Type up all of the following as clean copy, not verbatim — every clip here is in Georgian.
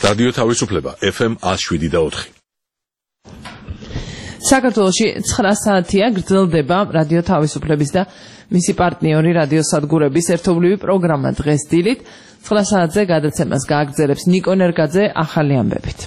რადიო თავისუფლება FM 107.4. საქართველოში 9 საათია გრძელდება რადიო თავისუფლების და მისი პარტნიორი რადიოსადგურების ერთობლივი პროგრამა დღეს დილით 9 საათზე გადაცემას გააგრძელებს ნიკო ნერგაძე ახალი ამბებით.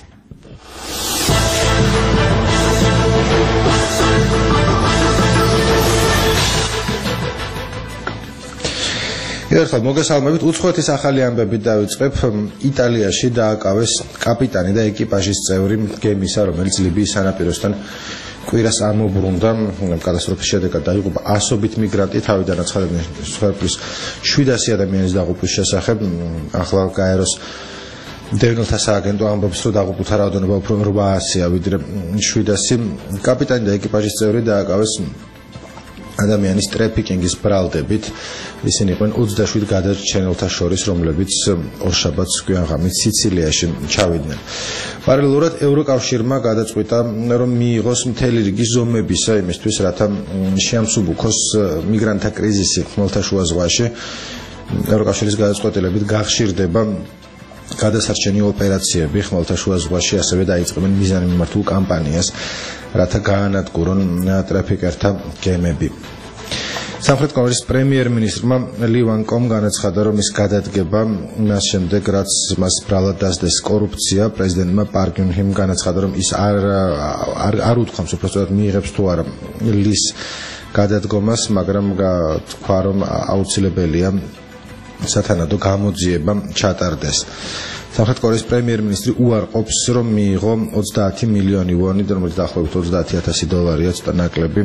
ერთხელ მოგესალმებით, უცხოეთის ახალი ამბებით დავიწყებ. იტალიაში დააკავეს კაპიტანი და ეკიპაჟის წევრი გემისა, რომელიც ლიბიის სანაპიროსთან კვირას ამობრუნდა. კატასტროფის შედეგად დაიღუპა ასობით მიგრანტი, თავიდან აცხადებდნენ მსხვერპლის 700 ადამიანის დაღუპვის შესახებ. ახლა გაეროს მდევნელთა სააგენტო ამბობს, რომ დაღუპულთა რაოდენობა უფრო 800-ია, ვიდრე 700. კაპიტანი და ეკიპაჟის წევრი დააკავეს ადამიანის ტრაფიკინგის ბრალდებით. ისინი იყვნენ 27 გადარჩენილთა შორის, რომლებიც ორშაბათს გვიანღამით სიცილიაში ჩავიდნენ. პარალელურად ევროკავშირმა გადაწყვიტა, რომ მიიღოს მთელი რიგი ზომებისა იმისთვის, რათა შეამსუბუქოს მიგრანტთა კრიზისი ხმელთაშუა ზღვაში. ევროკავშირის გადაწყვეტილებით გახშირდება გადასარჩენი ოპერაციები ხმელთაშუა ზღვაში, ასევე დაიწყებენ მიზანმიმართულ კამპანიას, რათა გაანადგურონ ტრაფიკერთა გემები. სამხრეთ კორეის პრემიერ-მინისტრმა ლი ვანკომ განაცხადა, რომ ის გადადგება მას შემდეგ, რაც მას ბრალად დასდეს კორუფცია. პრეზიდენტმა პარკ გინ ჰემ განაცხადა, რომ ის არ უთქვამს უბრალოდ მიიღებს თუ არა ლის გადადგომას, მაგრამ თქვა, რომ აუცილებელია სათანადო გამოძიება ჩატარდეს. სამხრეთ კორეის პრემიერ-მინისტრი უარყოფს, რომ მიიღო 30 მილიონი ვონი, რომელიც დაახლოებით $30,000-ია, ცოტა ნაკლები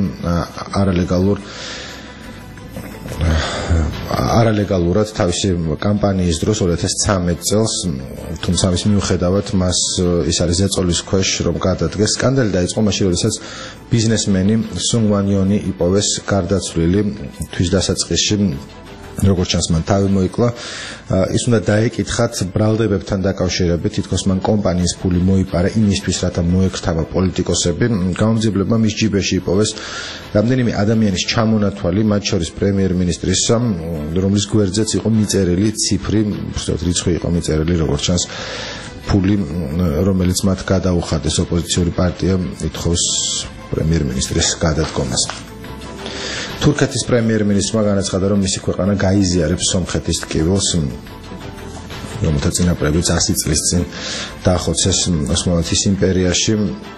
არალეგალურად თავისი კამპანიის დროს 2013 წელს, თუმცა მის მიუხედავად მას ის არის ზეწოლის ქვეშ, რომ გადადგეს. სკანდალი დაიწყო მაშინ, როდესაც ბიზნესმენი სუნ ვანიონი იპოვეს გარდაცვლილი თვის დასაწყისში. როგორც ჩანს, მან თავი მოიკლა. ის უნდა დაეკითხათ ბრალდებებთან დაკავშირებით, თითქოს მან კომპანიის ფული მოიპარა იმისთვის, რათა მოექრთავა პოლიტიკოსები. გამომძიებლებმა მის ჯიბეში იპოვეს რამდენიმე ადამიანის ჩამონათვალი, მათ შორის პრემიერ-მინისტრისა, რომლის გვერდზეც იყო მიწერილი ციფრი, რიცხვი იყო მიწერილი, როგორც ჩანს, ფული, რომელიც მათ გადაუხადეს. ოპოზიციური პარტია ითხოვს პრემიერ-მინისტრის გადადგომას. თურქეთის პრემიერ-მინისტრმა განაცხადა, რომ მისი ქვეყანა გაიზიარებს სომხეთის ტკივილს, რომელთა წინაპრები 100 წლის წინ დაახოცეს ოსმალეთის იმპერიაში.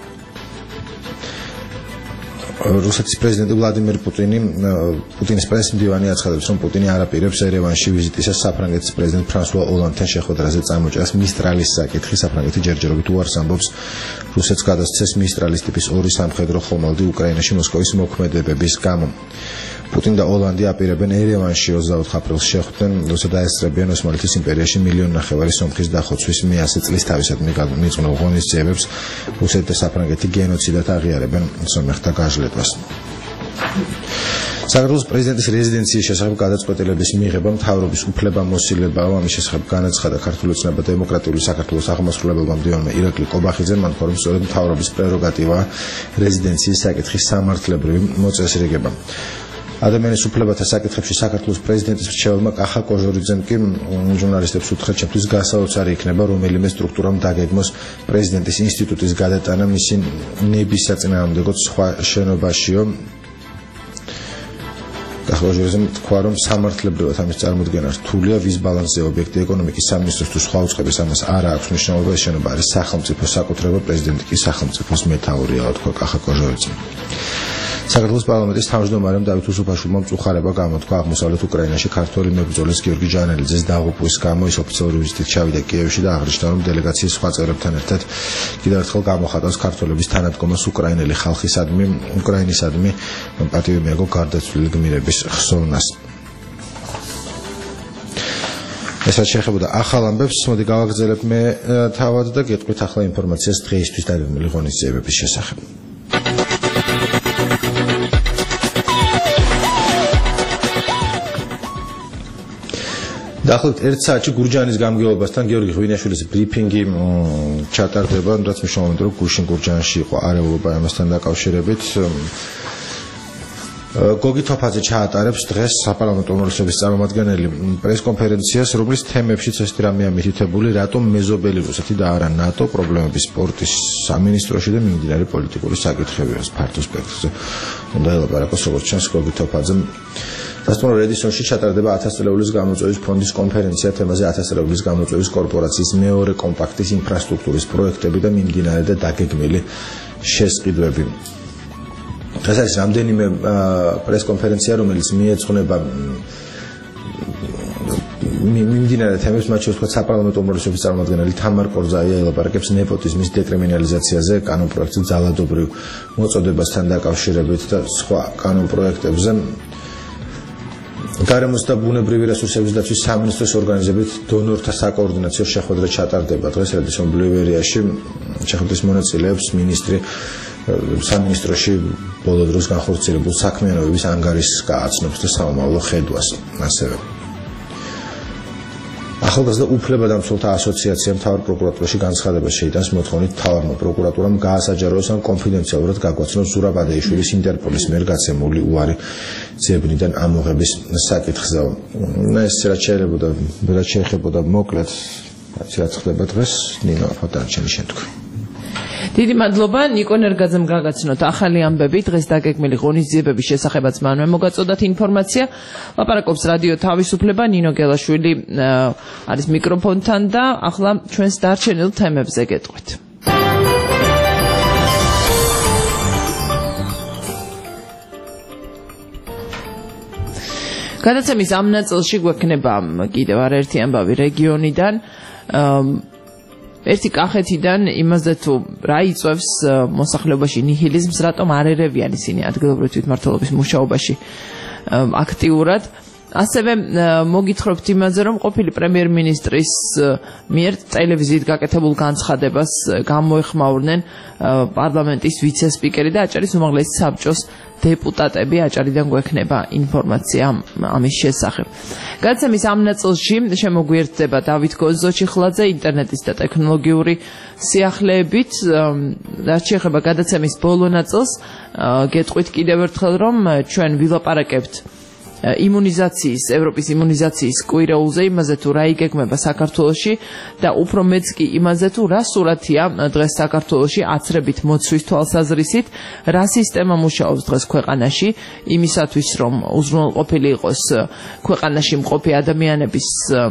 რუსეთის პრეზიდენტი ვლადიმერ პუტინის პრესმდივანი აცხადებს, რომ პუტინი არ აპირებს ერევანში ვიზიტისას საფრანგეთის პრეზიდენტ ფრანსუა ოლანდთან შეხვედრაზე წამოჭრას მისტრალის საკითხი. საფრანგეთი ჯერჯერობით უარს ამბობს რუსეთს გადასცეს მისტრალის ტიპის 2 სამხედრო ხომალდი უკრაინაში მოსკოვის მოქმედებების გამო. პუტინი და ოლანდი აპირებენ ერევანში 24 აპრილს შეხვდნენ, როცა დაესწრებიან ოსმალეთის იმპერიაში 1.5 მილიონი სომხის დახოცვის 100 წლის თავისადმი მიწყნო ღონისძიებებს. რუსეთი და საფრანგეთი გენოციდად აღიარებენ სომეხთა გაჟლეტვას. საქართველოს პრეზიდენტის რეზიდენციის შესახებ გადაწყვეტილების მიღება მთავრობის უფლებამოსილებაა. ამის შესახებ განაცხადა ქართული ოცნება დემოკრატიული საქართველოს აღმასრულებელმა მდივანმა ირაკლი კობახიძემ, მან თქვა, რომ სწორედ მთავრობის პრეროგატივაა რეზიდენციის საკითხის სამართლებრივი მოწესრიგება. ადამიანის უფლებათა საკითხებში საქართველოს პრეზიდენტის მრჩეველმა კახა კოჟორიძემ კი ჟურნალისტებს უთხრა, ჩემთვის გასაოცარი იქნება რომელიმე სტრუქტურამ დაგეგმოს პრეზიდენტის ინსტიტუტის გადატანა მისი ნების საწინააღმდეგოდ სხვა შენობაშიო. კახა კოჟორიძემ თქვა, რომ სამართლებრივად ამის წარმოდგენა რთულია, ვის ბალანსზე ობიექტი ეკონომიკის სამინისტროს თუ სხვა უწყების ამას არ აქვს მნიშვნელობა. ეს შენობა არის სახელმწიფოს საკუთრება, პრეზიდენტი კი სახელმწიფოს მეთაურია, თქვა კახა კოჟორიძემ. საქართველოს პარლამენტის თავმჯდომარემ დავით უსუფაშვილმა მწუხარება გამოთქვა აღმოსავლეთ უკრაინაში ქართველი მებრძოლის გიორგი ჯანელიძეს დაღუპვის გამო. ის ოფიციალური ვიზიტით ჩავიდა კიევში და აღნიშნა, რომ დელეგაციის სხვა წევრებთან ერთად კიდევ ერთხელ გამოხატავს ქართველების თანადგომას უკრაინისადმი პატივი მიაგო გარდაცვლილი გმირების ხსოვნას. ეს რაც შეეხებოდა ახალ ამბებს, მოდი გავაგრძელებ მე თავად და გეტყვით ახლა ინფორმაციას დღეისთვის დაგეგმილი ღონისძიებების შესახებ. დაახლოებით 1 საათში გურჯაანის გამგეობასთან გიორგი ღვინაშვილის ბრიფინგი ჩატარდება, რაც მნიშვნელოვანია, რომ გუშინ გურჯაანში იყო არეულობა ამასთან დაკავშირებით. გოგი თოფაძე ჩაატარებს დღეს საპარლამენტო უმრავლესობის წარმომადგენელი პრესკონფერენციას, რომლის თემებშიც ეს რამეა მითითებული, რატომ მეზობელი რუსეთი და არა ნატო პრობლემების სპორტის სამინისტროში და მიმდინარე პოლიტიკური საკითხებია ფართო სპექტრზე. უნდა ელაპარაკოს როგორც ჩანს გოგი თოფაძემ. დასტურა რედისონში ჩატარდება 1000 წლეულის გამოწვევის ფონდის კონფერენცია თემაზე 1000 წლეულის გამოწვევის კორპორაციის მეორე კომპაქტის ინფრასტრუქტურის პროექტები და მიმდინარე და დაგეგმილი შესყიდვები. ეს არის რამდენიმე პრესკონფერენცია, რომელიც მიეძღვნება მიმდინარე თემებს, მათ შორის საპარლამენტო უმრავლესობის წარმომადგენელი თამარ კორზაია ელაპარაკებს ნეპოტიზმის დეკრიმინალიზაციაზე, კანონპროექტის ძალადობრივ მოწოდებასთან დაკავშირებით და სხვა კანონპროექტებზე. გარემოს და ბუნებრივი რესურსების დაცვის სამინისტროს ორგანიზებით დონორთა საკოორდინაციო შეხვედრა ჩატარდება დღეს რედისონ ბლუვერიაში. შეხვედრის მონაწილეებს მინისტრი სამინისტროში ბოლო დროს განხორციელებულ საქმიანობების ანგარიშს გააცნობს და სამომავლო ხედვას. ასევე ახალგაზრდა უფლებადამცველთა ასოციაცია მთავარ პროკურატურაში განცხადებას შეიტანს მოთხოვნით მთავარმა პროკურატურამ გაასაჯაროოს ან კონფიდენციალურად გაგვაცნოს ზურაბ ადეიშვილის ინტერპოლის მიერ გაცემული უარი ძებნიდან ამოღების საკითხზე. ეს რაც შეიძლება მოკლედ რაც ხდება დღეს ნინო ფოტანჩენის შემდგომ. დიდი მადლობა ნიკო ნერგაძემ გაგაცნოთ ახალი ამბები დღეს დაგეგმილი ღონისძიებების შესახებაც მანვე მოგაწოდათ ინფორმაცია. ლაპარაკობს რადიო თავისუფლება, ნინო გელაშვილი არის მიკროფონთან და ახლა ჩვენს დარჩენილ თემებზე გეტყვით. გადაცემის ამ ნაწილში გვექნება კიდევ არაერთი ამბავი რეგიონიდან. ერთი კახეთიდან იმაზე თუ რა იწვევს მოსახლეობაში ნიჰილიზმს, რატომ არ ერევიან ისინი ადგილობრივი თვითმმართველობის მუშაობაში აქტიურად. ასევე მოგითხრობთ იმაზე, რომ ყოფილი პრემიერ-მინისტრის მიერ ტელევიზიით გაკეთებულ განცხადებას გამოეხმაურნენ პარლამენტის ვიცე-სპიკერი და აჭარის უმაღლესი საბჭოს დეპუტატები. აჭარიდან გვექნება ინფორმაცია ამის შესახებ. გადაცემის ამ ნაწილში შემოგვიერთდება დავით გონზოჩიხლაძე ინტერნეტის და ტექნოლოგიური სიახლეებით. რაც შეეხება გადაცემის ბოლო ნაწილს, გეტყვით კიდევ ერთხელ, რომ ჩვენ ვილაპარაკებთ იმუნიზაციის, ევროპის იმუნიზაციის კვირაულზე, იმაზე თუ რა იგეგმება საქართველოში და უფრო მეც კი იმაზე თუ რა სურათია დღეს საქართველოში აცრებით მოცვის თვალსაზრისით, რა სისტემა მუშაობს დღეს ქვეყანაში იმისათვის, რომ უზრუნველყოფილი იყოს ქვეყანაში მყოფი ადამიანების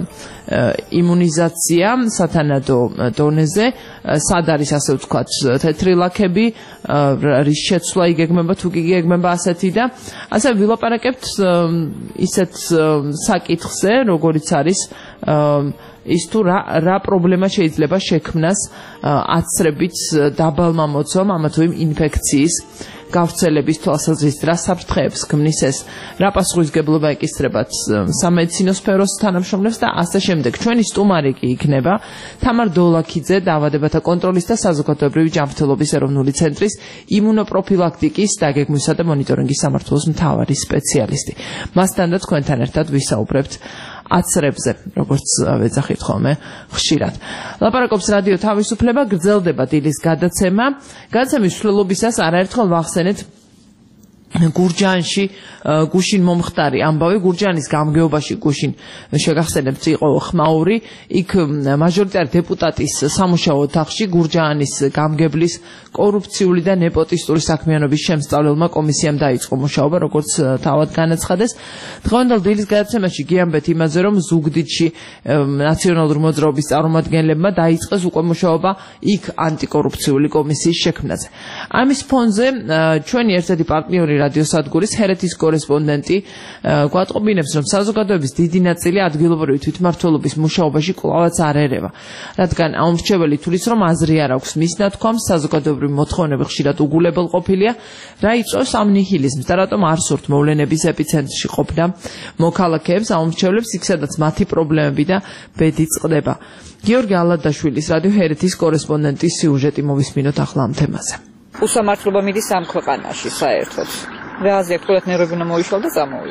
იმუნიზაცია სათანადო დონეზე, სად არის ასე ვთქვათ თეთრი ლაქები, რის შეცვლა იგეგმება თუ კი იგეგმება ასეთი და ასე ვილაპარაკებთ ისეთ საკითხზე, როგორიც არის ის თუ რა პრობლემა შეიძლება შექმნას აცრებით დაბალმა მოცვამ ამა თუ იმ ინფექციის გავრცელების თვალსაზრისით, რა საფრთხეებს ქმნის ეს, რა პასუხისგებლობა ეკისრებათ სამედიცინო სფეროს თანამშრომლებს და ასე შემდეგ. ჩვენი სტუმარი კი იქნება თამარ დოლაქიძე, დაავადებათა კონტროლის და საზოგადოებრივი ჯანმრთელობის ეროვნული ცენტრის იმუნოპროფილაქტიკის დაგეგმვისა და მონიტორინგის სამმართველოს მთავარი სპეციალისტი. მასთან და თქვენთან ერთად ვისაუბრებთ აცრებზე, როგორც ვეძახით ხოლმე ხშირად. ლაპარაკობს რადიო თავისუფლება, გრძელდება დილის გადაცემა. გადაცემის მსვლელობისას არაერთხელ ვახსენეთ გურჯაანში გუშინ მომხდარი ამბავი. გურჯაანის გამგეობაში გუშინ შეგახსენებთ იყო ხმაური, იქ მაჟორიტარი დეპუტატის სამუშაო ოთახში გურჯაანის გამგებლის კორუფციული და ნეპოტისტური საქმიანობის შემსწავლელმა კომისიამ დაიწყო მუშაობა, როგორც თავად განაცხადეს. დღევანდელ დილის გადაცემაში გიამბეთ იმაზე, რომ ზუგდიდში ნაციონალური მოძრაობის წარმომადგენლებმა დაიწყეს უკვე მუშაობა იქ ანტიკორუფციული კომისიის შექმნაზე. ამის ფონზე ჩვენი ერთ-ერთი პარტნიორი რადიოსადგურის ჰერეთის კორესპონდენტი გვატყობინებს, რომ საზოგადოების დიდი ნაწილი ადგილობრივი თვითმმართველობის მუშაობაში კვლავაც არ ერევა, რადგან აუმრჩეველი თulis, რომ აზრი არ აქვს მის ნათქვამს, საზოგადოებრივი მოთხოვნები ხშირად უგულებელყოფილია, რა იწვევს ამ ნიჰილიზმს და რატომ არ სურთ მოვლენების ეპიცენტრში ყოფნა მოქალაქეებს, აუმრჩევლებს იქ, სადაც მათი პრობლემები და ბედი წყდება. გიორგი ალადაშვილის რადიო ჰერეთის კორესპონდენტის სიუჟეტი მოვისმინოთ ახლა ამ თემაზე. უსამართლობა მიდის ამ ქვეყანაში საერთოდ. რა აზრი აქვს, ნერვები უნდა მოიშალ და წამოვიდე.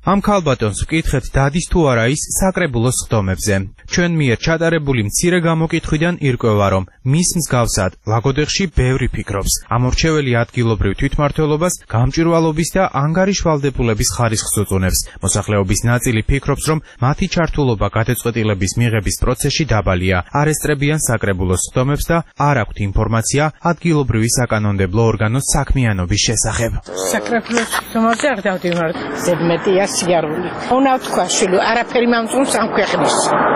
ამ ქალბატონს ვკითხეთ დადის თუ არა ის საკრებულოს ხდომებზე. ჩვენ მიერ ჩატარებული მცირე გამოკითხვიდან ირკვევა, რომ მის მსგავსად ლაგოდეხში ბევრი ფიქრობს. ამორჩეველი ადგილობრივ თვითმმართველობას გამჭვირვალობის და ანგარიშვალდებულების ხარისხს უწუნებს. მოსახლეობის ნაწილი ფიქრობს, რომ მათი ჩართულობა გადაწყვეტილების მიღების პროცესში დაბალია. არ ესწრებიან საკრებულოს ხდომებს და არ აქვთ ინფორმაცია ადგილობრივი საკანონმდებლო ორგანოს საქმიანობის შესახებ. საკრებულოს ხდომაზე არ დავდივართ. ზედმეტია სიარული. უნდა თქვა შილო, არაფერი მომწონს ამ ქვეყნის.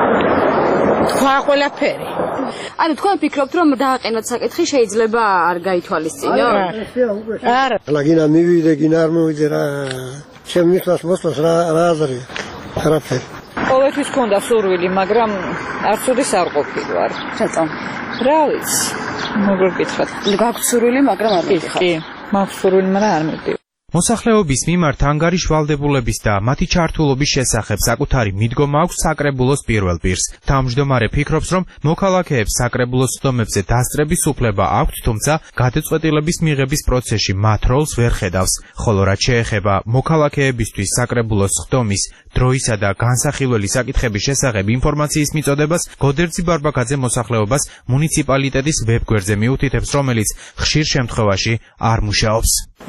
თქვა ყველაფერი. ანუ თქვენ ფიქრობთ, რომ დააყენოთ საკითხი შეიძლება არ გაითვალისწინო? არა. ლაგინა მივიდე, გინა არ მივიდე რა. ჩემ მისვლას მოსვლას რა აზრი? არაფერი. ყოველთვის ქონდა სურვილი, მაგრამ არც უდის არ ყოფილვარ. რატომ? რა ვიცი. როგორ გითხრათ? გაქვთ სურვილი, მაგრამ არ მიდიხარ. კი, მაქვს სურვილი, მაგრამ არ მივდივარ. მოსახლეობის მიმართ ანგარიშვალდებულების და მათი ჩართულობის შესახებ საკუთარი მიდგომა აქვს საკრებულოს პირველ პირს. თავმჯდომარე ფიქრობს, რომ მოქალაქეებს საკრებულოს ხდომებზე დასწრების უფლება აქვთ, თუმცა გადაწყვეტილების მიღების პროცესში მათ როლს ვერ ხედავს. ხოლო რაც შეეხება მოქალაქეებისთვის საკრებულოს ხდომის, დროისა და განსახილველი საკითხების შესახებ ინფორმაციის მიწოდებას, გოდერძი ბარბაკაძე მოსახლეობას მუნიციპალიტეტის ვებგვერდზე მიუთითებს, რომელიც ხშირ შემთხვევაში არ მუშაობს.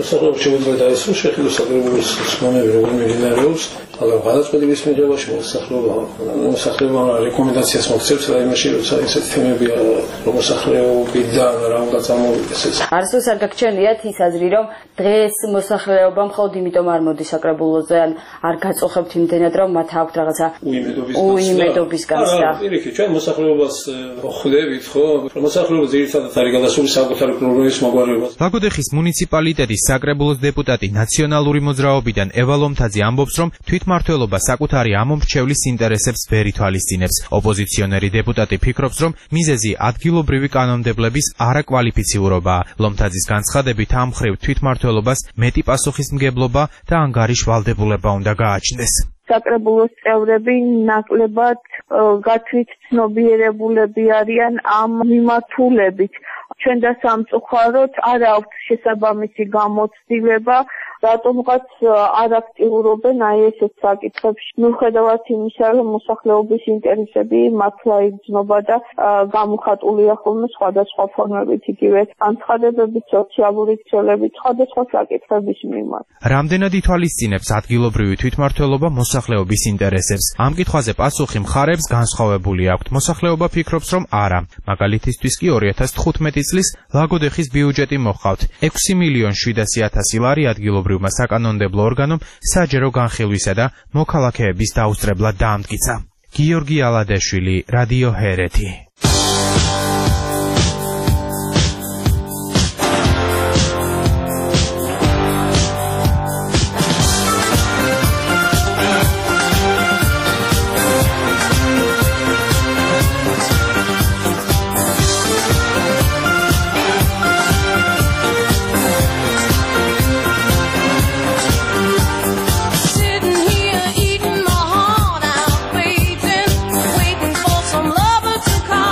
ეს შეხედოს საკრებულოს ხდომები როგორ მიმდინარეობს, მაგრამ გადაწყვეტილების მიღებაში მოსახლეობა რეკომენდაციას მოქცევს რა იმაში, როცა ესეთი თემები მოსახლეობიდან რა უნდა წამოვიდეს ეს. არასდროს არ გაგჩვენიათ ის აზრი, რომ დღეს მოსახლეობა მხოლოდ იმიტომ არ მოდის საკრებულოზე, ან არ გაწუხებთ იმდენად, რომ მათ აქვთ რაღაცა უიმედობის გასვლა. პირიქით, ჩვენ მოსახლეობას ხვდებით, ხო? მოსახლეობა ძირითადად არის გადასული საკუთარი პრობლემის მოგვარებას. ლაგოდეხის მუნიციპალიტეტის საკრებულოს დეპუტატი ნაციონალური მოძრაობიდან ევა ლომთაძე ამბობს, რომ თვითმმართველობა საკუთარი ამომრჩევლის ინტერესებს ვერ ითვალისწინებს. ოპოზიციონერი დეპუტატი ფიქრობს, რომ მიზეზი ადგილობრივი კანონმდებლების არაკვალიფიციურობაა. ლომთაძის განცხადებით, ამ მხრივ თვითმმართველობას მეტი პასუხისმგებლობა და ანგარიშვალდებულება უნდა გააჩნდეს. საკრებულოს წევრები ნაკლებად გათვით ცნობიერებულები არიან ამ მიმართულებით. ჩვენ და სამწუხაროდ არ აქვთ შესაბამისი გამოცდილება, რატომღაც არ აქტიურობენ აი ესეთ საკითხებში. მიუხედავად იმისა, რომ მოსახლეობის ინტერესები მართლა იგრძნობა და გამოხატულია ხოლმე სხვადასხვა ფორმებით, იგივე განცხადებებით, სოციალური ქსელებით, სხვადასხვა საკითხების მიმართ. რამდენად ითვალისწინებს ადგილობრივი თვითმმართველობა მოსახლეობის ინტერესებს? ამ კითხვაზე პასუხი მხარებს განსხვავებული აქვთ. მოსახლეობა ფიქრობს, რომ არა. მაგალითისთვის კი 2015 წლის ლაგოდეხის ბიუჯეტი მოჰყავთ 6,700,000 ლარი ადგილობრივმა საკანონმდებლო ორგანომ საჯერო განხილვისა და მოქალაქეების დაუსწრებლად დაამტკიცა. გიორგი ალადეშვილი, რადიო ჰერეთი. Waiting for some lover to come.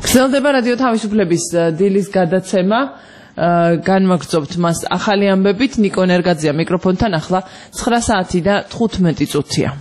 გრძელდება რადიო თავისუფლების დილის გადაცემა. განვაგრძობთ მას ახალი ამბებით. ნიკო ნერგაძეა მიკროფონთან. ახლა 9 საათი და 15 წუთია.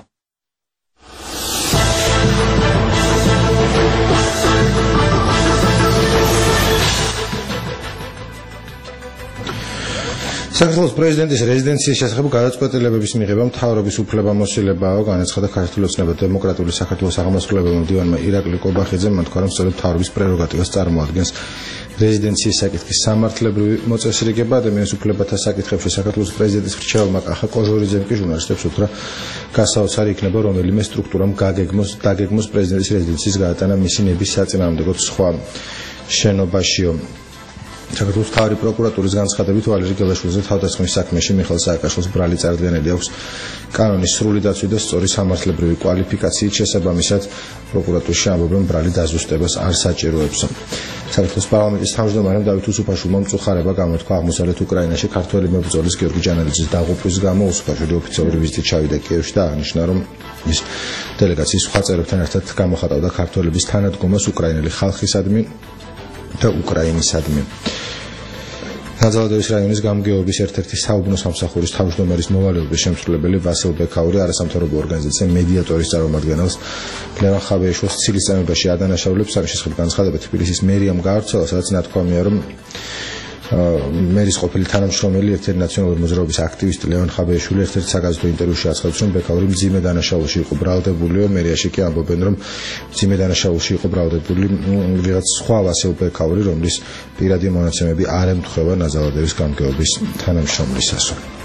საქართველოს პრეზიდენტის რეზიდენციის შესახებ გადაწყვეტილებების მიღება მთავრობის უფლებამოსილებაა, განაცხადა ქართული ოცნება დემოკრატიული საქართველოს აღმასრულებელმა მდივანმა ირაკლი კობახიძემ. მან თქვა, რომ სწორედ მთავრობის პრეროგატივას წარმოადგენს რეზიდენციის საკითხის სამართლებრივი მოწესრიგება. ადამიანის უფლებათა საკითხებში საქართველოს პრეზიდენტის მრჩეველმა კახა კოჟორიძემ კი ჟურნალისტებს უთხრა, გასაოცარი იქნება რომელიმე სტრუქტურამ დაგეგმოს პრეზიდენტის რეზიდენციის გადატანა მისი ნების საწინააღმდეგოდ სხვა შენობაშიო. საქართველოს მთავარი პროკურატურის განცხადებით ვალერი გელაშვილზე თავდასხმის საქმეში მიხეილ სააკაშვილს ბრალი წარდგენილი აქვს კანონის სრული დაცვით და სწორი სამართლებრივი კვალიფიკაციით. შესაბამისად პროკურატურაში ამბობენ ბრალი დაზუსტებას არ საჭიროებს. საქართველოს პარლამენტის თავმჯდომარემ დავით უსუფაშვილმა მწუხარება გამოთქვა აღმოსავლეთ უკრაინაში ქართველი მებრძოლის გიორგი ჯანელიძის დაღუპვის გამო. უსუფაშვილი ოფიციალური ვიზიტით ჩავიდა კიევში და აღნიშნა, რომ ის დელეგაციის სხვა წევრებთან ერთად გამოხატავდა ქართველების თანადგომას უკრაინელი ხალხისადმი და უკრაინისადმი. ნაძალადევის რაიონის გამგეობის ერთ-ერთი საუბნო სამსახურის თავმჯდომარის მოვალეობის შემსრულებელი ვასილ ბექაური არასამთავრობო ორგანიზაცია მედიატორის წარმომადგენელს ლევან ხაბეიშვილს ცილის წამებაში ადანაშაულებს. საკითხის შესახებ განცხადება თბილისის მერიამ გაავრცელა, სადაც ნათქვამია, რომ მერის ყოფილი თანამშრომელი ერთ-ერთი ნაციონალური მოძრაობის აქტივისტი ლევან ხაბეიშვილი ერთ-ერთ საგაზეთო ინტერვიუში აცხადებს, რომ ბექაური მძიმე დანაშაულში იყო ბრალდებულიო. მერიაში კი ამბობენ, რომ მძიმე დანაშაულში იყო ბრალდებული ვიღაც სხვა ვასილ ბექაური, რომლის პირადი მონაცემები არ ემთხვევა ნაძალადევის გამგეობის თანამშრომლისას.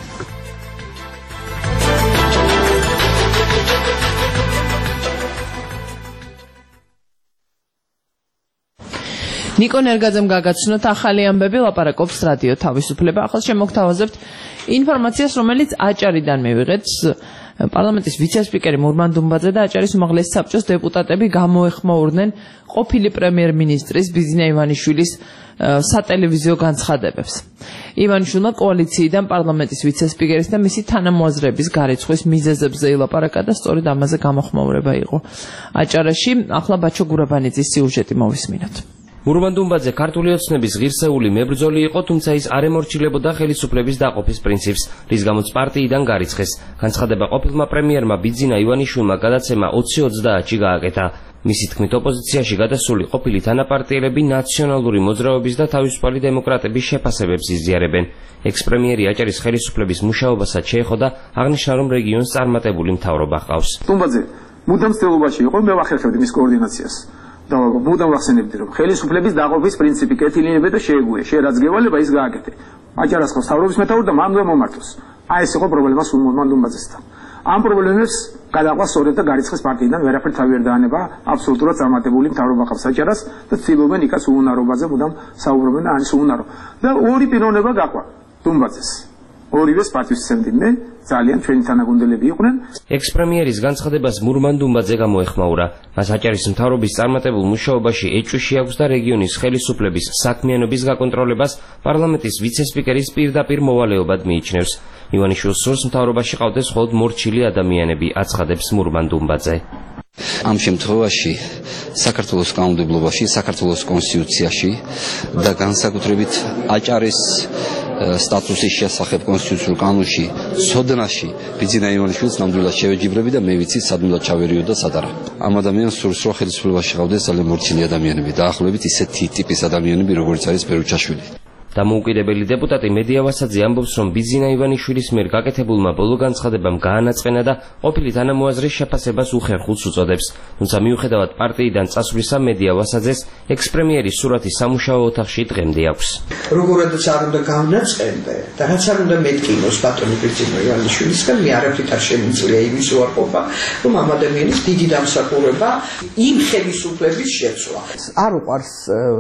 ნიკო ნერგაძემ გაგაცნოთ ახალი ამბები, ლაპარაკობს რადიო თავისუფლება. ახლა შემოგთავაზებთ ინფორმაციას, რომელიც აჭარიდან მივიღეთ. პარლამენტის ვიცე-სპიკერი მურმან დუმბაძე და აჭარის უმაღლესი საბჭოს დეპუტატები გამოეხმაურნენ ყოფილი პრემიერ-მინისტრის ბიზინა ივანიშვილის სატელევიზიო განცხადებებს. ივანიშვილმა კოალიციიდან პარლამენტის ვიცე-სპიკერის და მისი თანამოაზრეების გარიცხვის მიზეზებზე ილაპარაკა და სწორედ ამაზე გამოხმაურება იყო აჭარაში. ახლა ბაჩო გურაბანიძის სიუჟეტი მოვისმინოთ. მურმან დუმბაძე ქართული ოცნების ღირსეული მებრძოლი იყო, თუმცა ის არ ემორჩილებოდა ხელისუფლების დაყოფის პრინციპს, რის გამოც პარტიიდან გარიცხეს. განცხადება ყოფილმა პრემიერმა ბიძინა ივანიშვილმა გადაცემა 2030-ში გააკეთა. მისი თქმით, ოპოზიციაში გადასული ყოფილი თანაპარტიელები ნაციონალური მოძრაობის და თავისუფალი დემოკრატების შეფასებებს იზიარებენ. ექს-პრემიერი აჭარის ხელისუფლების მუშაობასაც შეეხო და აღნიშნა, რომ რეგიონს წარმატებული მთავრობა ჰყავს. დუმბაძე მუდამ ცდილობაში იყო, მე ვახერხებდი მის კოორდინაციას. და მუდამ ვახსენებდი, რომ ხელისუფლების დაყოფის პრინციპი კეთილინებდა და შეეგუე, რაც გევალება ის გააკეთე. აჭარას ხო მთავრობის მეთაური და მან მომართოს. აი ეს იყო პრობლემა მურმან დუმბაძესთან. ამ პრობლემებს გადაყვა სწორედ და გარიცხეს პარტიიდან ვერაფერი თავი არ დაანება, აბსოლუტურად წარმატებული მთავრობა ყავს აჭარას და ცდილობენ იქაც უუნარობაზე მუდამ საუბრობენ და არის უუნარო. და ორი პიროვნება გაყვა დუმბაძეს. ორივეს პატივისცემდნენ, ძალიან ჩვენი თანაგუნდელები იყვნენ. ექს-პრემიერის განცხადებას მურმან დუმბაძე გამოეხმაურა. მას აჭარის მთავრობის წარმატებულ მუშაობაში ეჭვი აქვს და რეგიონის ხელისუფლების საქმიანობის გაკონტროლებას პარლამენტის ვიცე-სპიკერის პირდაპირ მოვალეობად მიიჩნევს. ივანიშვილს სურს მთავრობაში ყავდეს მხოლოდ მორჩილი ადამიანები, აცხადებს მურმან დუმბაძე. ამ შემთხვევაში საქართველოს კანონმდებლობაში, საქართველოს კონსტიტუციაში და განსაკუთრებით აჭარის სტატუსის შესახებ კონსტიტუციურ კანონში ცოდნაში ბიძინა ივანიშვილს ნამდვილად შევეჯიბრები და მე ვიცი სადმილად ჩავერიო და სად არა. ამ ადამიანს სურს რომ ხელისუფლებაში ყავდეს ძალიან მორჩილი ადამიანები, დაახლოებით ისეთი ტიპის ადამიანები, როგორც არის ბერუჩაშვილი. დამოუკიდებელი დეპუტატი მედია ვასაძე ამბობს, რომ ბიძინა ივანიშვილის მიერ გაკეთებულმა ბოლო განცხადებამ გაანაწყენა და ყოფილი თანამოაზრის შეფასებას უხერხულს უწოდებს. თუმცა მიუხედავად პარტიიდან წასვლისა, მედია ვასაძეს ექს-პრემიერის სურათი სამუშაო ოთახში დღემდე აქვს. როგორადაც არ უნდა გავნაწყენდე და რაც არ უნდა მეტკინოს ბატონი ბიძინა ივანიშვილისგან, მე არაფრით არ შემიძლია იმის უარყოფა, რომ ამ ადამიანის დიდი დამსახურება იმ ხელისუფლების შეცვლა. არ უყვარს